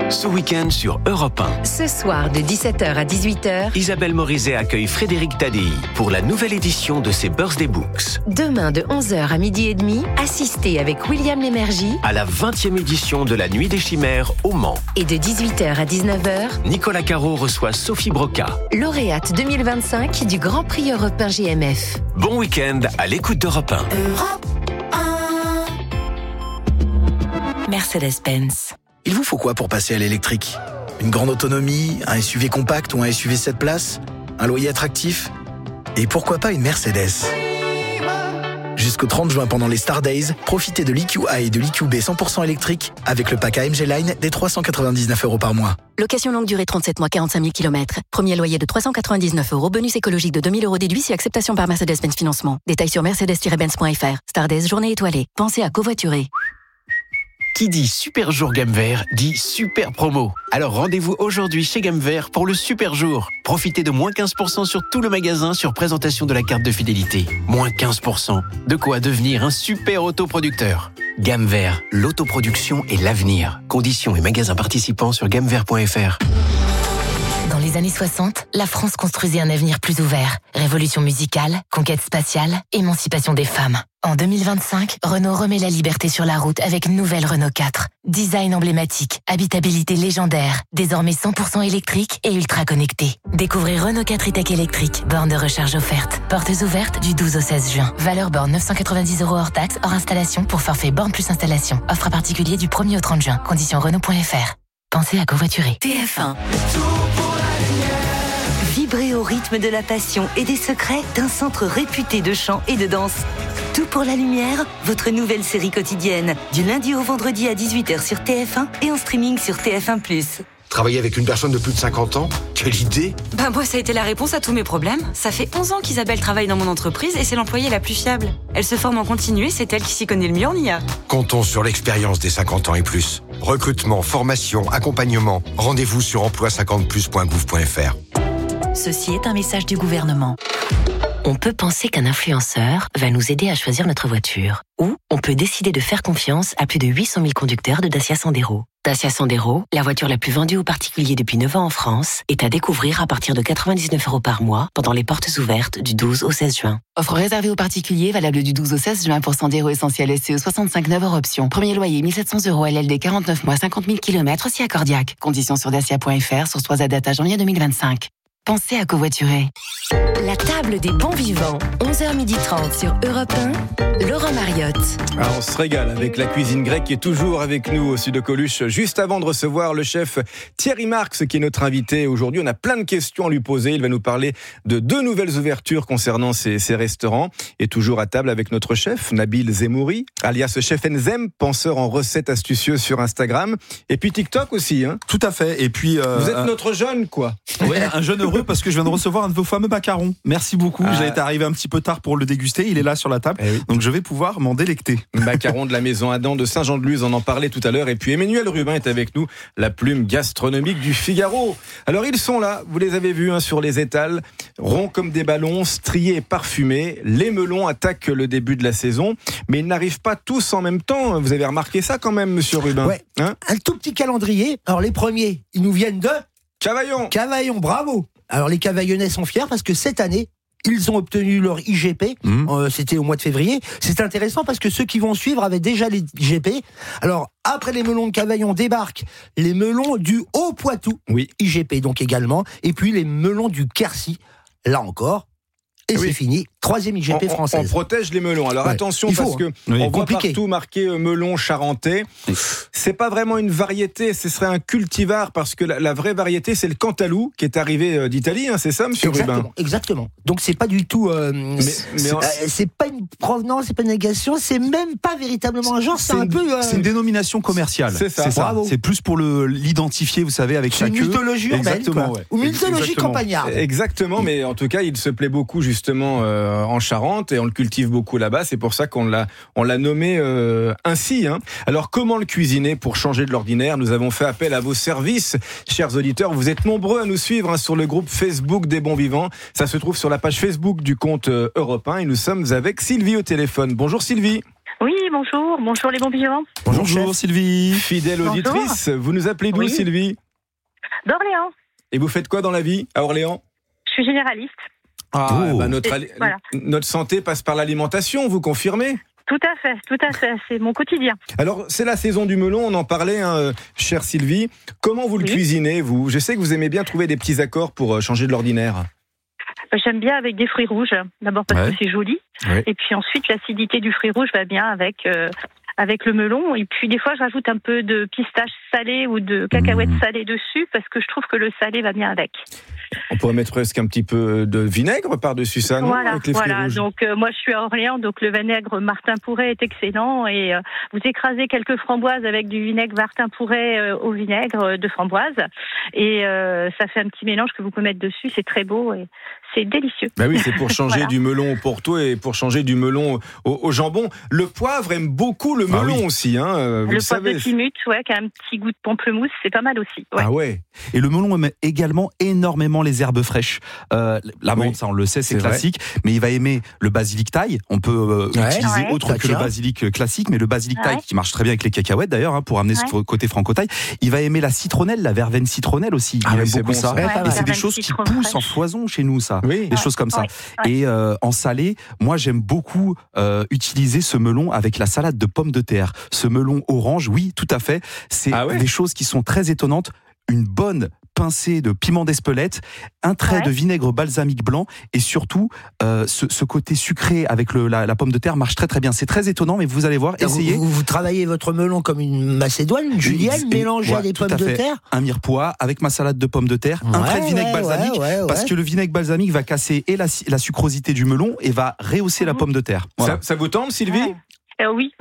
Ce week-end sur Europe 1. Ce soir, de 17h à 18h, Isabelle Morizet accueille Frédéric Tadei pour la nouvelle édition de ses Birthday Books. demain de 11h à 12h30, assistez avec William Lémergie À la 20e édition de la Nuit des Chimères au Mans. et de 18h à 19h, Nicolas Caro reçoit Sophie Broca. lauréate 2025 du Grand Prix européen GMF. Bon week-end à l'écoute d'Europe 1. Mercedes-Benz. Il vous faut quoi pour passer à l'électrique ? Une grande autonomie, un SUV compact ou un SUV 7 places ? Un loyer attractif ? Et pourquoi pas une Mercedes ? Jusqu'au 30 juin pendant les Star Days, profitez de l'EQA et de l'EQB 100% électrique avec le pack AMG Line des 399 € par mois. Location longue durée 37 mois, 45 000 km. Premier loyer de 399 €. Bonus écologique de 2 000 € déduit si acceptation par Mercedes-Benz Financement. Détails sur mercedes-benz.fr. Star Days, journée étoilée. Pensez à covoiturer. Qui dit super jour gamme vert dit super promo. Alors rendez-vous aujourd'hui chez Gamme Vert pour le super jour. Profitez de moins 15% sur tout le magasin sur présentation de la carte de fidélité. Moins 15%. De quoi devenir un super autoproducteur. Gamme Vert, l'autoproduction et l'avenir. Conditions et magasins participants sur gammevert.fr. Dans les années 60, la France construisait un avenir plus ouvert. Révolution musicale, conquête spatiale, émancipation des femmes. En 2025, Renault remet la liberté sur la route avec nouvelle Renault 4. Design emblématique, habitabilité légendaire, désormais 100% électrique et ultra connecté. Découvrez Renault 4 e-Tech électrique, borne de recharge offerte. Portes ouvertes du 12 au 16 juin. Valeur borne 990 € hors taxe, hors installation pour forfait borne plus installation. Offre à particulier du 1er au 30 juin. Conditions Renault.fr. Pensez à covoiturer. TF1. Vibrez au rythme de la passion et des secrets d'un centre réputé de chant et de danse. Tout pour la lumière, votre nouvelle série quotidienne. Du lundi au vendredi à 18h sur TF1 et en streaming sur TF1+. Travailler avec une personne de plus de 50 ans ? Quelle idée ! Moi, ça a été la réponse à tous mes problèmes. Ça fait 11 ans qu'Isabelle travaille dans mon entreprise et c'est l'employée la plus fiable. Elle se forme en continu et c'est elle qui s'y connaît le mieux en IA. Comptons sur l'expérience des 50 ans et plus. Recrutement, formation, accompagnement. Rendez-vous sur emploi50plus.gouv.fr. Ceci est un message du gouvernement. On peut penser qu'un influenceur va nous aider à choisir notre voiture. Ou on peut décider de faire confiance à plus de 800 000 conducteurs de Dacia Sandero. Dacia Sandero, la voiture la plus vendue aux particuliers depuis 9 ans en France, est à découvrir à partir de 99 € par mois pendant les portes ouvertes du 12 au 16 juin. Offre réservée aux particuliers, valable du 12 au 16 juin pour Sandero Essentiel SCE 65 hors option. Premier loyer 1700 € LLD 49 mois 50 000 km si accordiaque. Conditions sur dacia.fr, sur 3 à date à janvier 2025. Pensez à covoiturer. La table des bons vivants, 11h30 sur Europe 1, Laurent Mariotte. Alors on se régale avec la cuisine grecque qui est toujours avec nous au sud de Coluche. Juste avant de recevoir le chef Thierry Marx qui est notre invité aujourd'hui, on a plein de questions à lui poser. Il va nous parler de 2 nouvelles ouvertures concernant ces restaurants. Et toujours à table avec notre chef Nabil Zemouri, alias Chef Enzem, penseur en recettes astucieuses sur Instagram. Et puis TikTok aussi. Hein. Tout à fait. Et puis vous êtes notre jeune quoi. Ouais, un jeune heureux parce que je viens de recevoir un de vos fameux macarons. Merci beaucoup. J'ai été arrivé un petit peu tard pour le déguster. Il est là sur la table. Oui. Donc je vais pouvoir m'en délecter. Macaron de la maison Adam de Saint-Jean-de-Luz, on en parlait tout à l'heure. Et puis Emmanuel Rubin est avec nous, la plume gastronomique du Figaro. Alors ils sont là, vous les avez vus sur les étals, ronds comme des ballons, striés et parfumés. Les melons attaquent le début de la saison, mais ils n'arrivent pas tous en même temps. Vous avez remarqué ça quand même, monsieur Rubin? Ouais. Un tout petit calendrier. Alors les premiers, ils nous viennent de Cavaillon. Cavaillon, bravo. Alors les Cavaillonnais sont fiers parce que cette année, ils ont obtenu leur IGP, c'était au mois de février. C'est intéressant parce que ceux qui vont suivre avaient déjà les IGP. Alors, après les melons de Cavaillon débarquent les melons du Haut-Poitou, IGP donc également, et puis les melons du Quercy, là encore. Et c'est fini, 3e IGP française. On protège les melons. Alors attention parce que on voit partout marqué melon charentais. C'est pas vraiment une variété, ce serait un cultivar parce que la vraie variété c'est le Cantalou qui est arrivé d'Italie, hein, c'est ça, monsieur Rubin? Exactement. Donc c'est pas du tout, c'est pas une provenance, c'est pas une négation, c'est même pas véritablement un genre, c'est un peu. C'est une dénomination commerciale. C'est ça. Bravo. C'est plus pour l'identifier, vous savez, avec chaque. C'est une mythologie urbaine, ou mythologie campagnarde. Exactement, mais en tout cas il se plaît beaucoup justement en Charente et on le cultive beaucoup là-bas. C'est pour ça qu'on l'a nommé ainsi. Hein. Alors comment le cuisiner pour changer de l'ordinaire? Nous avons fait appel à vos services, chers auditeurs. Vous êtes nombreux à nous suivre sur le groupe Facebook des Bons Vivants. Ça se trouve sur la page Facebook du compte Europe 1 et nous sommes avec Sylvie au téléphone. Bonjour Sylvie. Oui, bonjour les bons vivants. Bonjour Sylvie. Fidèle Bonjour. auditrice, vous nous appelez d'où, Oui. Sylvie? D'Orléans. Et vous faites quoi dans la vie à Orléans? Je suis généraliste. Notre santé passe par l'alimentation, vous confirmez? Tout à fait, c'est mon quotidien. Alors, c'est la saison du melon, on en parlait, chère Sylvie. Comment vous le cuisinez, vous? Je sais que vous aimez bien trouver des petits accords pour changer de l'ordinaire. J'aime bien avec des fruits rouges, d'abord parce que c'est joli, Ouais. et puis ensuite l'acidité du fruit rouge va bien avec le melon, et puis des fois je rajoute un peu de pistache salée ou de cacahuètes salées dessus, parce que je trouve que le salé va bien avec. On pourrait mettre presque un petit peu de vinaigre par-dessus ça, non? Voilà, Avec les fruits rouges. donc moi je suis à Orléans, donc le vinaigre Martin Pourret est excellent, et vous écrasez quelques framboises avec du vinaigre Martin Pourret au vinaigre de framboise, et ça fait un petit mélange que vous pouvez mettre dessus, c'est très beau, et c'est délicieux. Bah oui, c'est pour changer Voilà. du melon au Porto et pour changer du melon au jambon. Le poivre aime beaucoup le melon aussi, hein, vous Le le poivre savez. de Timut, qui a un petit goût de pamplemousse, c'est pas mal aussi. Ouais. Ah ouais. Et le melon aime également énormément les herbes fraîches. La menthe, ça on le sait, c'est C'est classique, mais il va aimer le basilic thaï. On peut utiliser Ouais. autre que le basilic classique, mais le basilic thaï Ouais. qui marche très bien avec les cacahuètes d'ailleurs, hein, pour amener ce côté franco-thaï. Il va aimer la citronnelle, la verveine citronnelle aussi. Ah Il oui, aime c'est beaucoup bon, ça. ça. Ouais, pas Et mal. c'est des Verveine choses qui citron poussent fraîche. en foison chez nous, ça. Oui. Des choses comme ça. Ouais. Et en salé, moi j'aime beaucoup utiliser ce melon avec la salade de pommes de terre. Ce melon orange, oui, tout à fait. C'est des choses qui sont très étonnantes. Une bonne pincée de piment d'Espelette, un trait de vinaigre balsamique blanc et surtout ce côté sucré avec la pomme de terre marche très très bien. C'est très étonnant, mais vous allez voir, essayez. Vous travaillez votre melon comme une macédoine, une julienne, mélangée à Ouais, des tout pommes à de fait. terre. Un mirepoix avec ma salade de pommes de terre, un trait de vinaigre balsamique, parce que le vinaigre balsamique va casser et la sucrosité du melon et va rehausser la pomme de terre. Voilà. Ça vous tente, Sylvie? Oui.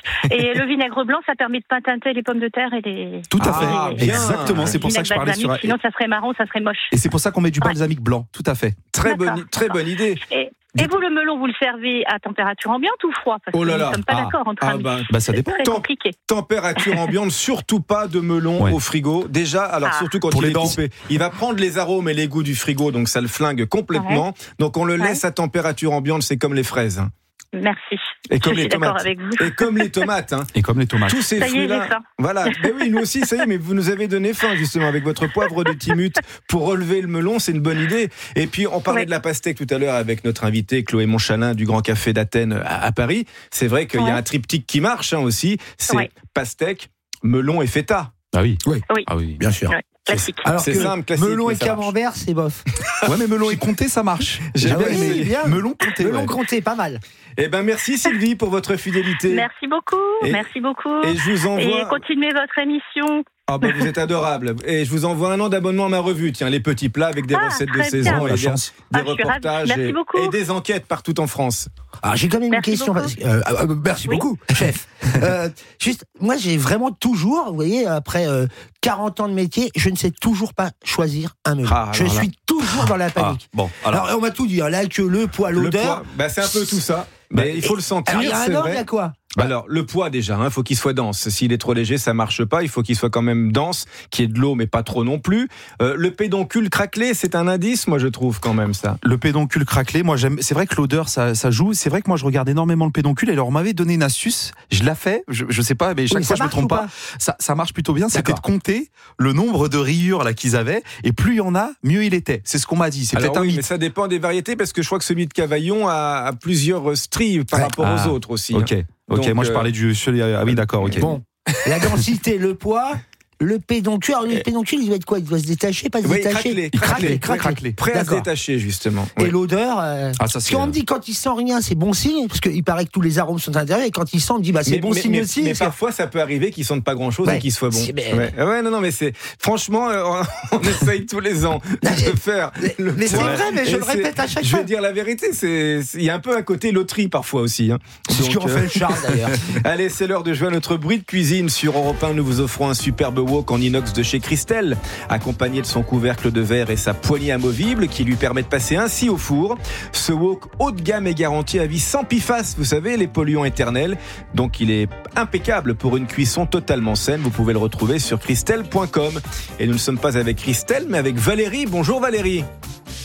Et le vinaigre blanc, ça permet de pas teinter les pommes de terre et les... Tout à fait, bien. exactement, c'est pour ça que je parlais sur... Sinon, ça serait marron, ça serait moche. Et c'est pour ça qu'on met du balsamique blanc, tout à fait. Très bonne idée. Et vous, le melon, vous le servez à température ambiante ou froid? Parce que nous ne sommes pas d'accord entre amis. Ça dépend. C'est très compliqué. Température ambiante, surtout pas de melon au frigo. Déjà, alors surtout quand Pour il les est dents. coupé. Il va prendre les arômes et les goûts du frigo, donc ça le flingue complètement. Donc on le laisse à température ambiante, c'est comme les fraises. Merci. Et comme Je les suis d'accord tomates. avec vous. Et comme les tomates. Hein. Et comme les tomates. Tous ces Ça y est, fruits-là. j'ai faim. Voilà. Ben oui, nous aussi, ça y est, mais vous nous avez donné faim, justement, avec votre poivre de Timut pour relever le melon, c'est une bonne idée. Et puis, on parlait de la pastèque tout à l'heure avec notre invité Chloé Monchalin du Grand Café d'Athènes à Paris. C'est vrai qu'il y a un triptyque qui marche aussi. C'est pastèque, melon et feta. Ah oui. Ah oui. Bien sûr. Ouais. Classique. Alors C'est que simple, classique, melon mais et ça marche. camembert, c'est bof. Ouais, mais melon et comté, ça marche. J'ai bien aimé. Oui, bien. Melon comté. Melon ouais. comté, pas mal. Eh ben, merci Sylvie pour votre fidélité. Merci beaucoup. Et- Merci beaucoup. et je vous envoie- Et continuez votre émission. Ah ben vous êtes adorable. Et je vous envoie un an d'abonnement à ma revue. Tiens, les petits plats avec des recettes de très saison bien. et La des chance. Je suis ravie. reportages Merci beaucoup. et des enquêtes partout en France. Alors j'ai quand même une Merci question. beaucoup. Merci beaucoup, chef. Juste, moi j'ai vraiment toujours, vous voyez, après 40 ans de métier, je ne sais toujours pas choisir un melon. Ah, Je alors là. suis toujours dans la panique. Bon, alors on m'a tout dit, hein, la queue, le poids, Le l'odeur. poids, bah, c'est un peu tout ça. Mais il faut le sentir, Alors il y a c'est un ordre, vrai. il y a quoi? Alors, le poids déjà, il faut qu'il soit dense. S'il est trop léger, ça marche pas. Il faut qu'il soit quand même dense, qu'il y ait de l'eau, mais pas trop non plus. Le pédoncule craquelé, c'est un indice, moi je trouve quand même ça. Le pédoncule craquelé, moi j'aime. C'est vrai que l'odeur, ça joue. C'est vrai que moi je regarde énormément le pédoncule. Et alors on m'avait donné une astuce. Je l'ai fait. Je sais pas, mais chaque Oui, fois ça je me marche trompe ou pas. Ça marche plutôt bien. C'était de D'accord. compter le nombre de rayures là qu'ils avaient. Et plus il y en a, mieux il était. C'est ce qu'on m'a dit. C'est Alors peut-être un oui, mais mythe. ça dépend des variétés parce que je crois que celui de Cavaillon a plusieurs stries par rapport aux autres aussi. Ok. hein. Ok. Donc, moi je parlais du. Ah oui, d'accord. Ok. Bon, la densité, le poids, le pédoncule. Alors, le pédoncule, il doit être quoi? Il doit se détacher, pas se Oui, détacher? craquelé. Prêt à se D'accord. détacher, justement. Et Oui. l'odeur, Ah, ça, parce c'est- qu'on me dit quand il sent rien, c'est bon signe, parce qu'il paraît que tous les arômes sont à l'intérieur, et quand il sent, on dit bah c'est bon signe aussi. Mais parce que- parfois, ça peut arriver qu'ils sentent pas grand-chose Ouais. et qu'ils soient bons. C'est- mais- Ouais, non, mais c'est franchement, on essaye tous les ans de faire. mais c'est poids. vrai, mais je Et le répète à chaque Je fois. vais dire la vérité, il y a un peu un côté loterie parfois aussi. Hein. C'est ce qui en fait le charme, d'ailleurs. Allez, c'est l'heure de jouer à notre bruit de cuisine sur Europe 1. Nous vous offrons un superbe wok en inox de chez Christelle, accompagné de son couvercle de verre et sa poignée amovible qui lui permet de passer ainsi au four. Ce wok haut de gamme est garanti à vie sans PFAS, vous savez, les polluants éternels. Donc il est impeccable pour une cuisson totalement saine. Vous pouvez le retrouver sur christelle.com. Et nous ne sommes pas avec Christelle, mais avec Valérie. Bonjour Valérie.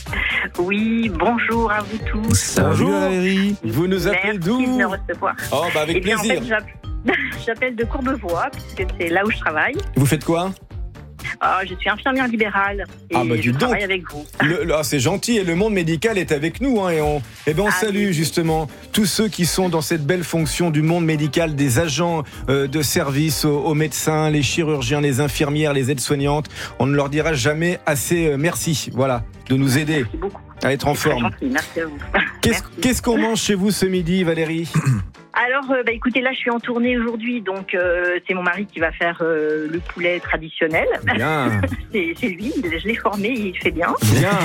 Oui, bonjour à vous tous. Bonjour Valérie. Vous nous appelez d'où? Merci de me recevoir. Oh, bah avec plaisir. En fait, j'appelle de Courbevoie, puisque c'est là où je travaille. Vous faites quoi? Je suis infirmière libérale et je travaille avec vous. C'est gentil, et le monde médical est avec nous. Hein, et on salue justement tous ceux qui sont dans cette belle fonction du monde médical, des agents de service aux médecins, les chirurgiens, les infirmières, les aides-soignantes. On ne leur dira jamais assez merci, voilà, de nous aider à être en forme. Gentil, merci à vous. Qu'est-ce qu'on mange chez vous ce midi, Valérie? Alors, écoutez, là, je suis en tournée aujourd'hui, donc c'est mon mari qui va faire le poulet traditionnel. Bien. c'est lui, je l'ai formé, il fait bien. Bien.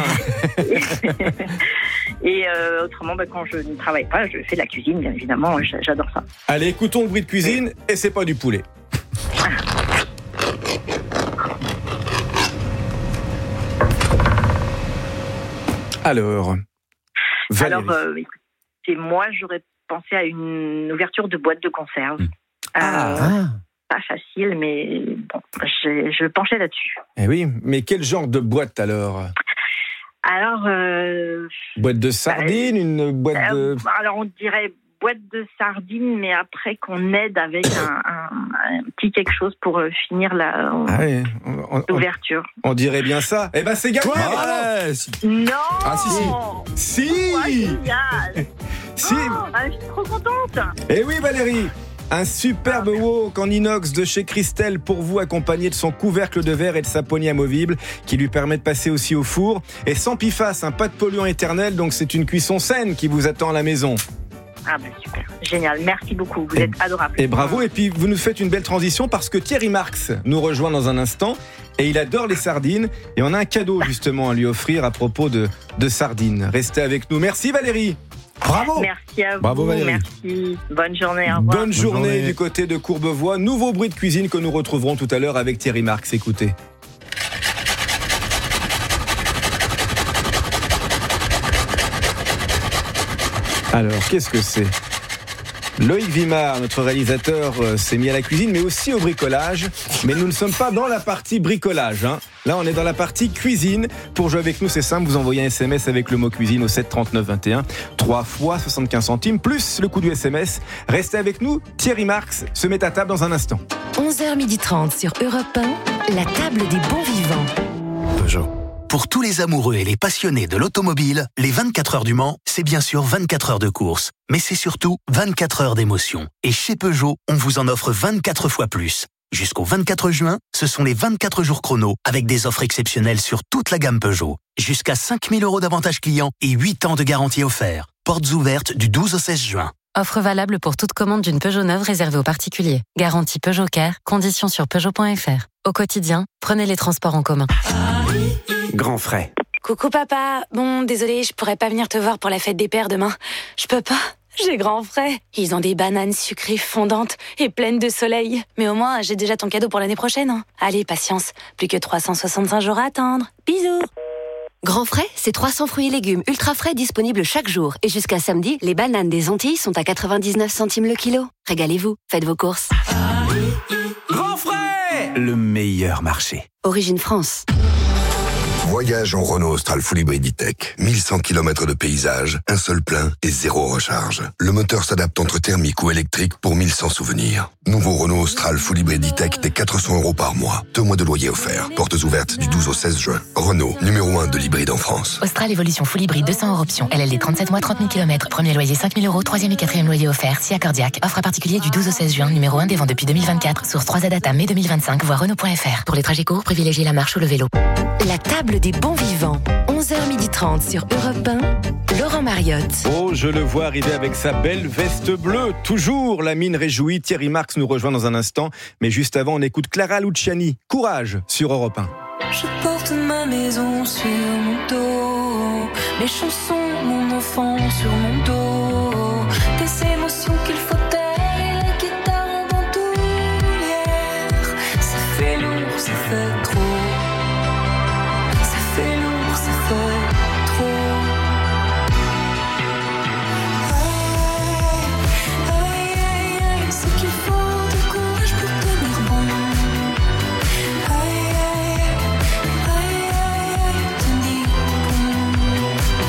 Et autrement, quand je ne travaille pas, je fais de la cuisine, bien évidemment, j'adore ça. Allez, écoutons le bruit de cuisine, et c'est pas du poulet. Alors, Valérie. écoutez, moi, j'aurais pensé à une ouverture de boîte de conserve. Pas facile, mais bon, je penchais là-dessus. Eh oui, mais quel genre de boîte alors? Alors... boîte de sardines, une boîte de... Alors, on dirait boîte de sardines, mais après qu'on aide avec un petit quelque chose pour finir l'ouverture. On dirait bien ça. Eh ben, c'est gagné. Non. Ah, si. Génial. Si. Je suis trop contente. Eh oui, Valérie. Un superbe wok en inox de chez Christelle pour vous, accompagné de son couvercle de verre et de sa poignée amovible qui lui permet de passer aussi au four. Et sans PFAS, pas de polluant éternel, donc c'est une cuisson saine qui vous attend à la maison. Super, génial, merci beaucoup, vous êtes adorable. Et bravo, et puis vous nous faites une belle transition parce que Thierry Marx nous rejoint dans un instant et il adore les sardines et on a un cadeau justement à lui offrir à propos de sardines. Restez avec nous. Merci Valérie. Bravo. Merci à vous. Bravo Valérie. Merci. Bonne journée. Au revoir. Bonne journée du côté de Courbevoie. Nouveau bruit de cuisine que nous retrouverons tout à l'heure avec Thierry Marx. Écoutez. Alors, qu'est-ce que c'est? Loïc Vimard, notre réalisateur, s'est mis à la cuisine, mais aussi au bricolage. Mais nous ne sommes pas dans la partie bricolage. Là, on est dans la partie cuisine. Pour jouer avec nous, c'est simple. Vous envoyez un SMS avec le mot cuisine au 7 39 21. 3 fois 75 centimes, plus le coût du SMS. Restez avec nous. Thierry Marx se met à table dans un instant. 11h30 sur Europe 1, la table des bons vivants. Peugeot. Pour tous les amoureux et les passionnés de l'automobile, les 24 heures du Mans, c'est bien sûr 24 heures de course. Mais c'est surtout 24 heures d'émotion. Et chez Peugeot, on vous en offre 24 fois plus. Jusqu'au 24 juin, ce sont les 24 jours chrono avec des offres exceptionnelles sur toute la gamme Peugeot. Jusqu'à 5 000 € d'avantages clients et 8 ans de garantie offert. Portes ouvertes du 12 au 16 juin. Offre valable pour toute commande d'une Peugeot neuve réservée aux particuliers. Garantie Peugeot Care, conditions sur Peugeot.fr. Au quotidien, prenez les transports en commun. Grand frais. Coucou papa, bon désolé, je pourrais pas venir te voir pour la fête des pères demain. Je peux pas, j'ai grand frais. Ils ont des bananes sucrées fondantes et pleines de soleil. Mais au moins, j'ai déjà ton cadeau pour l'année prochaine. Allez, patience, plus que 365 jours à attendre. Bisous. Grand frais, c'est 300 fruits et légumes ultra frais disponibles chaque jour. Et jusqu'à samedi, les bananes des Antilles sont à 99 centimes le kilo. Régalez-vous, faites vos courses. Grand frais, le meilleur marché. Origine France. Voyage en Renault Austral Full Hybrid E-Tech. 1100 km de paysage, un seul plein et 0 recharge. Le moteur s'adapte entre thermique ou électrique pour 1100 souvenirs. Nouveau Renault Austral Full Hybrid E-Tech des 400 € par mois. 2 mois de loyer offert. Portes ouvertes du 12 au 16 juin. Renault, numéro 1 de l'hybride en France. Austral Evolution Full Hybrid 200 € option. LLD 37 mois, 30 000 km. Premier loyer 5 000 €. Troisième et quatrième loyer offert. Si accordiaque. Offre à particulier du 12 au 16 juin. Numéro 1 des ventes depuis 2024. Source 3 Adata mai 2025. Voir Renault.fr. Pour les trajets courts, privilégiez la marche ou le vélo. La table des bons vivants. 11h30 sur Europe 1, Laurent Mariotte. Oh, je le vois arriver avec sa belle veste bleue. Toujours la mine réjouie. Thierry Marx nous rejoint dans un instant. Mais juste avant, on écoute Clara Luciani. Courage sur Europe 1. Je porte ma maison sur mon dos, mes chansons, mon enfant sur mon dos, des émotions qu'il faut taire et la guitare en bandoulière. Ça fait lourd, ça fait trop. Ça fait lourd, ça fait trop. Aïe, aïe, aïe, ce qu'il faut de courage pour tenir bon. Aïe, aïe, aïe, aïe, tenir bon.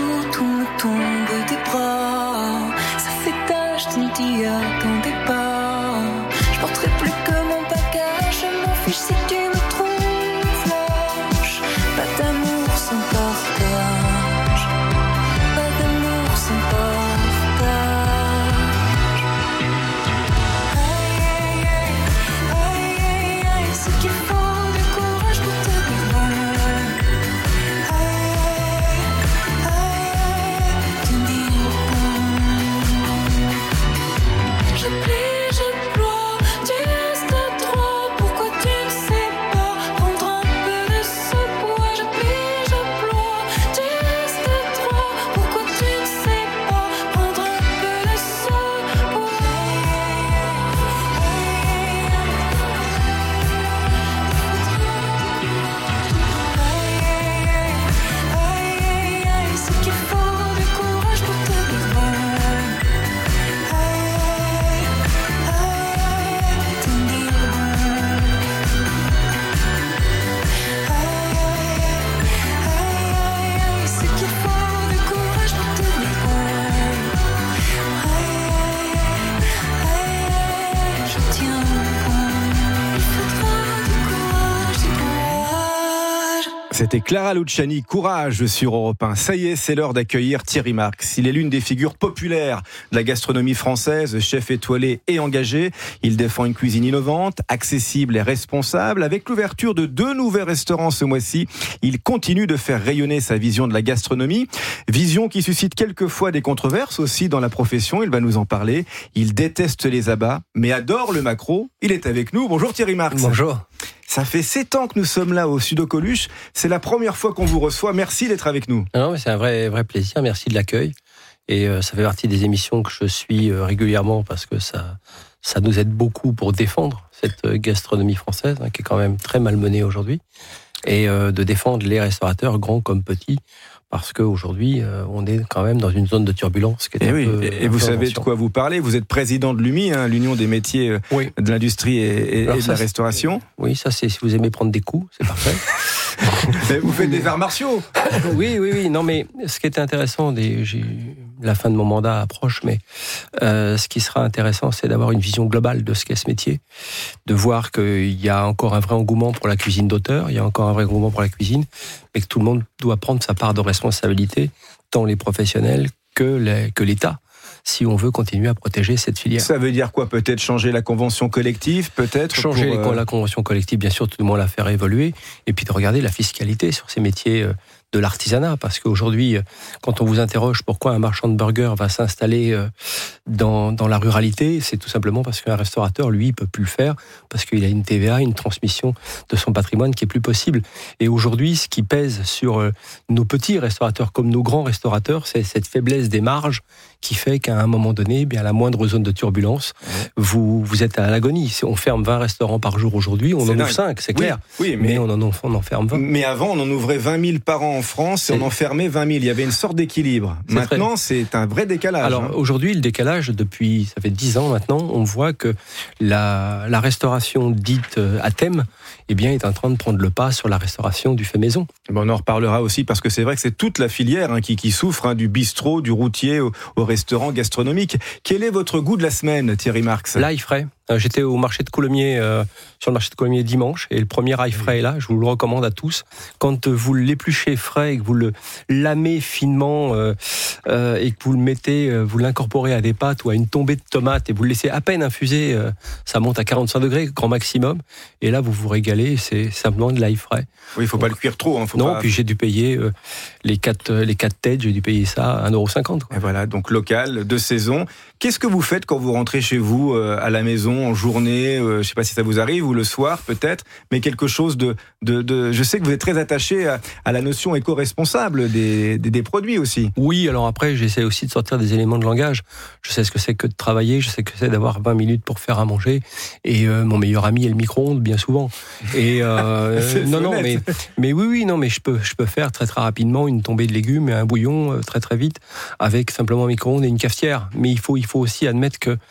tout me tombe des bras. Ça fait tâche, tu ne t'y attendais pas. Je porterai plus que mon bagage, je m'en fiche si tu me trouves lâche. Pas d'amour sans partage, pas d'amour sans partage. Aïe aïe aïe, aïe aïe aïe, ce qu'il faut du courage pour te défendre. Aïe aïe aïe, tu me dis pas. Je plie, je ploie, tu restes à droit. Pourquoi tu ne sais pas prendre un peu de ce poids? Je plie, je ploie, tu restes à droit. Pourquoi tu ne sais pas prendre un peu de ce poids? Aïe aïe aïe, ce qu'il faut du courage pour te défendre. Aïe aïe, tu me dis aïe, ce qu'il faut du courage pour te défendre. Aïe, je tiens bon. Il faudra du courage, du courage. C'était Clara Luciani, Courage sur Europe 1. Ça y est, c'est l'heure d'accueillir Thierry Marx. Il est l'une des figures populaires de la gastronomie française, chef étoilé et engagé. Il défend une cuisine innovante, accessible et responsable. Avec l'ouverture de 2 nouveaux restaurants ce mois-ci, il continue de faire rayonner sa vision de la gastronomie. Vision qui suscite quelquefois des controverses aussi dans la profession. Il va nous en parler. Il déteste les abats, mais adore le maquereau. Il est avec nous. Bonjour Thierry Marx. Bonjour. Ça fait 7 ans que nous sommes là au Sud Coluche. C'est la première fois qu'on vous reçoit. Merci d'être avec nous. Non, mais c'est un vrai plaisir. Merci de l'accueil. Et ça fait partie des émissions que je suis régulièrement parce que ça nous aide beaucoup pour défendre cette gastronomie française, qui est quand même très malmenée aujourd'hui. Et de défendre les restaurateurs, grands comme petits. Parce qu'aujourd'hui, on est quand même dans une zone de turbulence qui est et vous savez de quoi vous parlez. Vous êtes président de l'UMI, l'Union des métiers de l'industrie et de la restauration. Oui, ça c'est si vous aimez prendre des coups, c'est parfait. Mais vous faites des arts martiaux. Oui. Non, mais ce qui est intéressant, la fin de mon mandat approche, mais ce qui sera intéressant, c'est d'avoir une vision globale de ce qu'est ce métier, de voir qu'il y a encore un vrai engouement pour la cuisine d'auteur, il y a encore un vrai engouement pour la cuisine, mais que tout le monde doit prendre sa part de responsabilité, tant les professionnels que l'État, si on veut continuer à protéger cette filière. Ça veut dire quoi? Peut-être changer la convention collective, peut-être changer la convention collective, bien sûr, tout le monde la faire évoluer, et puis de regarder la fiscalité sur ces métiers de l'artisanat, parce qu'aujourd'hui, quand on vous interroge pourquoi un marchand de burgers va s'installer dans la ruralité, c'est tout simplement parce qu'un restaurateur, lui, il peut plus le faire, parce qu'il a une TVA, une transmission de son patrimoine qui est plus possible. Et aujourd'hui, ce qui pèse sur nos petits restaurateurs comme nos grands restaurateurs, c'est cette faiblesse des marges qui fait qu'à un moment donné, bien, à la moindre zone de turbulence, vous êtes à l'agonie. On ferme 20 restaurants par jour aujourd'hui, on en ouvre 5, c'est clair. Oui, mais on en ferme 20. Mais avant, on en ouvrait 20 000 par an en France et on en fermait 20 000. Il y avait une sorte d'équilibre. Maintenant, c'est un vrai décalage. Alors aujourd'hui, le décalage, ça fait 10 ans maintenant, on voit que la restauration dite à thème, est en train de prendre le pas sur la restauration du fait maison. On en reparlera aussi parce que c'est vrai que c'est toute la filière qui souffre, du bistrot, du routier au restaurant gastronomique. Quel est votre goût de la semaine, Thierry Marx? L'ail frais. J'étais au marché de Coulommiers, sur le marché de Coulommiers dimanche, et le premier ail frais est là, je vous le recommande à tous. Quand vous l'épluchez frais et que vous le lamez finement et que vous le mettez, vous l'incorporez à des pâtes ou à une tombée de tomates et vous le laissez à peine infuser, ça monte à 45 degrés, grand maximum, et là vous vous régalez, c'est simplement de l'ail frais. Oui, il ne faut pas le cuire trop. Puis j'ai dû payer les 4 têtes, j'ai dû payer ça à 1,50 €. Et voilà, donc local, de saison. Qu'est-ce que vous faites quand vous rentrez chez vous à la maison, en journée, je ne sais pas si ça vous arrive, ou le soir peut-être, mais quelque chose de je sais que vous êtes très attaché à la notion éco-responsable des produits aussi. Oui, alors après, j'essaie aussi de sortir des éléments de langage. Je sais ce que c'est que de travailler, je sais que c'est d'avoir 20 minutes pour faire à manger, et mon meilleur ami est le micro-ondes, bien souvent. Et mais oui, mais je peux faire très très rapidement une tombée de légumes et un bouillon très très vite, avec simplement un micro-ondes et une cafetière. Mais il faut aussi admettre que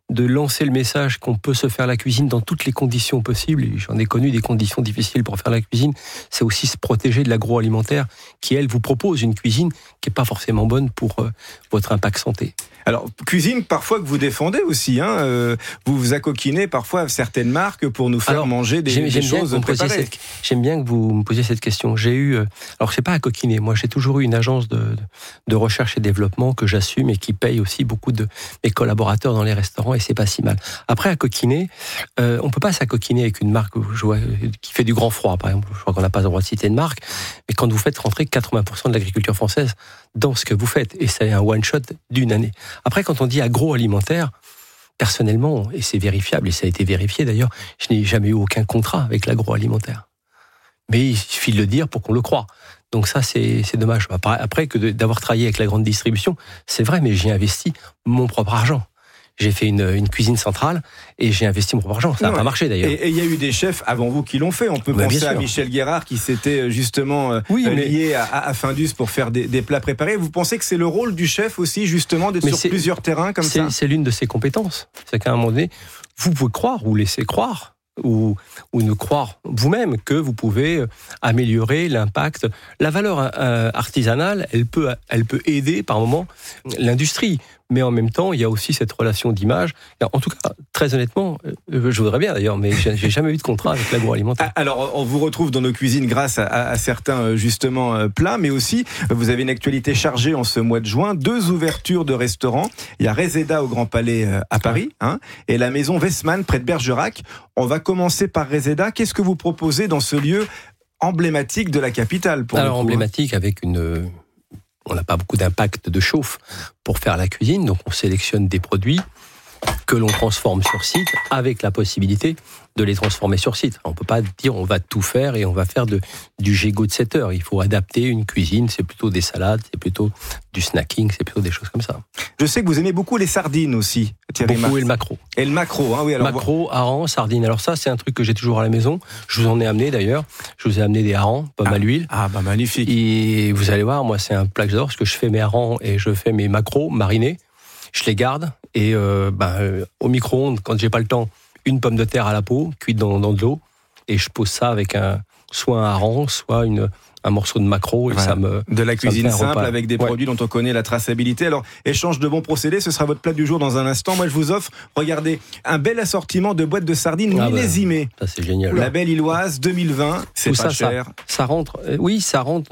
de lancer le message qu'on peut se faire la cuisine dans toutes les conditions possibles. Et j'en ai connu des conditions difficiles pour faire la cuisine. C'est aussi se protéger de l'agroalimentaire qui, elle, vous propose une cuisine qui n'est pas forcément bonne pour votre impact santé. Alors, cuisine parfois que vous défendez aussi, vous vous accoquinez parfois certaines marques pour nous faire manger des choses préparées. J'aime bien que vous me posiez cette question. J'ai eu, alors c'est pas à coquiner, moi j'ai toujours eu une agence de recherche et développement que j'assume et qui paye aussi beaucoup de mes collaborateurs dans les restaurants et c'est pas si mal. Après à coquiner, on peut pas s'acoquiner avec une marque qui fait du grand froid par exemple. Je crois qu'on n'a pas le droit de citer de marque, mais quand vous faites rentrer 80% de l'agriculture française dans ce que vous faites et c'est un one shot d'une année. Après, quand on dit agroalimentaire, personnellement, et c'est vérifiable, et ça a été vérifié d'ailleurs, je n'ai jamais eu aucun contrat avec l'agroalimentaire. Mais il suffit de le dire pour qu'on le croie. Donc ça, c'est dommage. Après que d'avoir travaillé avec la grande distribution, c'est vrai, mais j'ai investi mon propre argent. J'ai fait une cuisine centrale et j'ai investi mon propre argent. Ça n'a pas marché d'ailleurs. Et il y a eu des chefs avant vous qui l'ont fait. On peut penser à Michel Guérard qui s'était justement lié à Findus pour faire des plats préparés. Vous pensez que c'est le rôle du chef aussi justement d'être sur plusieurs terrains comme ça ? C'est l'une de ses compétences. C'est qu'à un moment donné, vous pouvez croire ou laisser croire ou ne croire vous-même que vous pouvez améliorer l'impact. La valeur artisanale, elle peut aider par moment l'industrie. Mais en même temps, il y a aussi cette relation d'image. En tout cas, très honnêtement, je voudrais bien d'ailleurs, mais j'ai jamais eu de contrat avec l'agroalimentaire. Alors, on vous retrouve dans nos cuisines grâce à certains, justement, plats, mais aussi, vous avez une actualité chargée en ce mois de juin. 2 ouvertures de restaurants. Il y a Reseda au Grand Palais à Paris, et la maison Westman près de Bergerac. On va commencer par Reseda. Qu'est-ce que vous proposez dans ce lieu emblématique de la capitale pour Alors, emblématique avec on n'a pas beaucoup d'impact de chauffe pour faire la cuisine, donc on sélectionne des produits que l'on transforme sur site avec la possibilité de les transformer sur site. On ne peut pas dire on va tout faire et on va faire du gigot de 7 heures. Il faut adapter une cuisine, c'est plutôt des salades, c'est plutôt du snacking, c'est plutôt des choses comme ça. Je sais que vous aimez beaucoup les sardines aussi, Thierry. Beaucoup et le maquereau. Et le maquereau, oui. Alors maquereau, hareng, sardines. Alors ça, c'est un truc que j'ai toujours à la maison. Je vous en ai amené d'ailleurs. Je vous ai amené des harengs, pommes à l'huile. Ah bah magnifique. Et vous allez voir, moi c'est un plat que j'adore parce que je fais mes harengs et je fais mes maquereaux marinés. Je les garde et au micro-ondes, quand j'ai pas le temps, une pomme de terre à la peau, cuite dans de l'eau, et je pose ça avec soit un hareng, soit un morceau de maquereau. Et ça me, de la cuisine simple repas. Avec des produits dont on connaît la traçabilité. Alors, échange de bons procédés, ce sera votre plat du jour dans un instant. Moi, je vous offre, regardez, un bel assortiment de boîtes de sardines millésimées. Ça, c'est génial. La Belle Illoise 2020, c'est tout pas cher. Ça rentre, ça rentre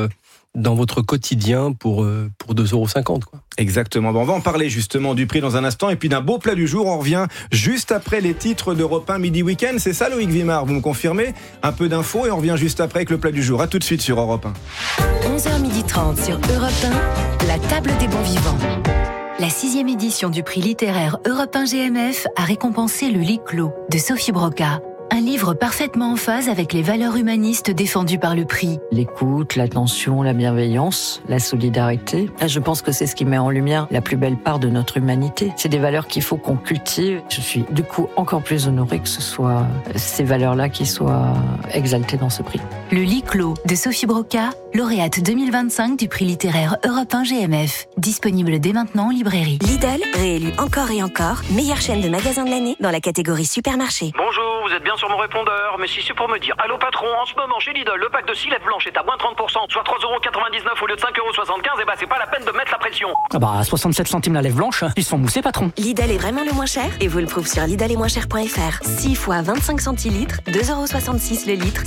dans votre quotidien pour 2,50 €. Exactement. Bon, on va en parler justement du prix dans un instant et puis d'un beau plat du jour. On revient juste après les titres d'Europe 1 Midi Week-end. C'est ça, Loïc Wimard, vous me confirmez ? Un peu d'infos et on revient juste après avec le plat du jour. À tout de suite sur Europe 1. 11h30 sur Europe 1, la table des bons vivants. La 6e édition du prix littéraire Europe 1 GMF a récompensé Le Lit clos de Sophie Broca. Un livre parfaitement en phase avec les valeurs humanistes défendues par le prix. L'écoute, l'attention, la bienveillance, la solidarité. Je pense que c'est ce qui met en lumière la plus belle part de notre humanité. C'est des valeurs qu'il faut qu'on cultive. Je suis du coup encore plus honorée que ce soit ces valeurs-là qui soient exaltées dans ce prix. Le Lit clos de Sophie Broca, lauréate 2025 du prix littéraire Europe 1 GMF. Disponible dès maintenant en librairie. Lidl, réélu encore et encore, meilleure chaîne de magasins de l'année dans la catégorie supermarché. Bonjour, vous êtes bien sur mon répondeur, mais si c'est pour me dire allô patron, en ce moment chez Lidl, le pack de 6 lèvres blanches est à moins 30%, soit 3,99 € au lieu de 5,75 €, et bah c'est pas la peine de mettre la pression. Ah bah 67 centimes la lèvre blanche, ils se font mousser patron. Lidl est vraiment le moins cher et vous le prouve sur lidlesetmoincher.fr. 6 fois 25 centilitres, 2,66 € le litre,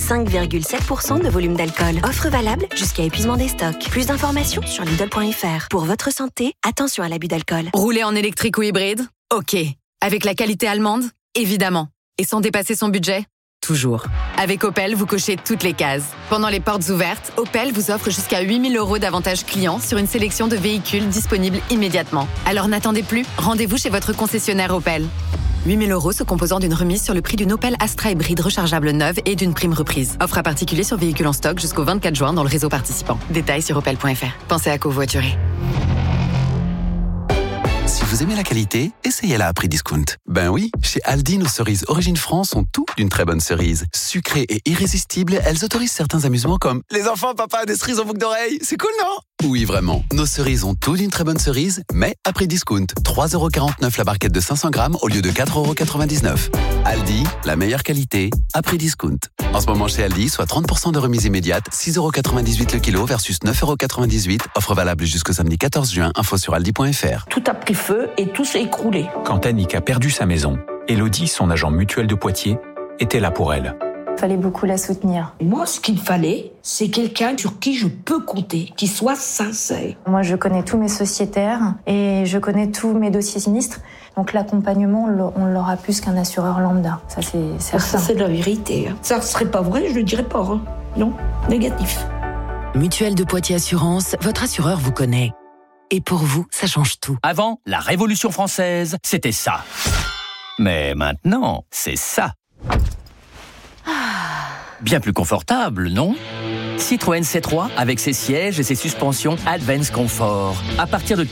5,7% de volume d'alcool. Offre valable jusqu'à épuisement des stocks. Plus d'informations sur lidl.fr. Pour votre santé, attention à l'abus d'alcool. Rouler en électrique ou hybride ? Ok. Avec la qualité allemande ? Évidemment. Et sans dépasser son budget ? Toujours. Avec Opel, vous cochez toutes les cases. Pendant les portes ouvertes, Opel vous offre jusqu'à 8 000 € d'avantages clients sur une sélection de véhicules disponibles immédiatement. Alors n'attendez plus, rendez-vous chez votre concessionnaire Opel. 8 000 € se composant d'une remise sur le prix d'une Opel Astra hybride rechargeable neuve et d'une prime reprise. Offre à particulier sur véhicules en stock jusqu'au 24 juin dans le réseau participant. Détails sur opel.fr. Pensez à covoiturer. Si vous aimez la qualité, essayez-la à prix discount. Ben oui, chez Aldi, nos cerises Origine France sont tout d'une très bonne cerise. Sucrées et irrésistibles, elles autorisent certains amusements comme « Les enfants, papa a des cerises en boucle d'oreille !» C'est cool, non ? Oui, vraiment. Nos cerises ont tout d'une très bonne cerise, mais à prix discount. 3,49€ la barquette de 500 grammes au lieu de 4,99€. Aldi, la meilleure qualité, à prix discount. En ce moment chez Aldi, soit 30% de remise immédiate, 6,98€ le kilo versus 9,98€. Offre valable jusqu'au samedi 14 juin. Info sur aldi.fr. Tout a pris feu et tout s'est écroulé. Quand Annick a perdu sa maison, Elodie, son agent mutuel de Poitiers, était là pour elle. Il fallait beaucoup la soutenir. Moi, ce qu'il fallait, c'est quelqu'un sur qui je peux compter, qui soit sincère. Moi, je connais tous mes sociétaires et je connais tous mes dossiers sinistres. Donc l'accompagnement, on l'aura plus qu'un assureur lambda. Ça, c'est certain. Ça, c'est la vérité. Ça ne serait pas vrai, je le dirais pas. Hein. Non, négatif. Mutuelle de Poitiers Assurance, votre assureur vous connaît. Et pour vous, ça change tout. Avant, la Révolution française, c'était ça. Mais maintenant, c'est ça. Bien plus confortable, non ? Citroën C3 avec ses sièges et ses suspensions Advance Comfort. À partir de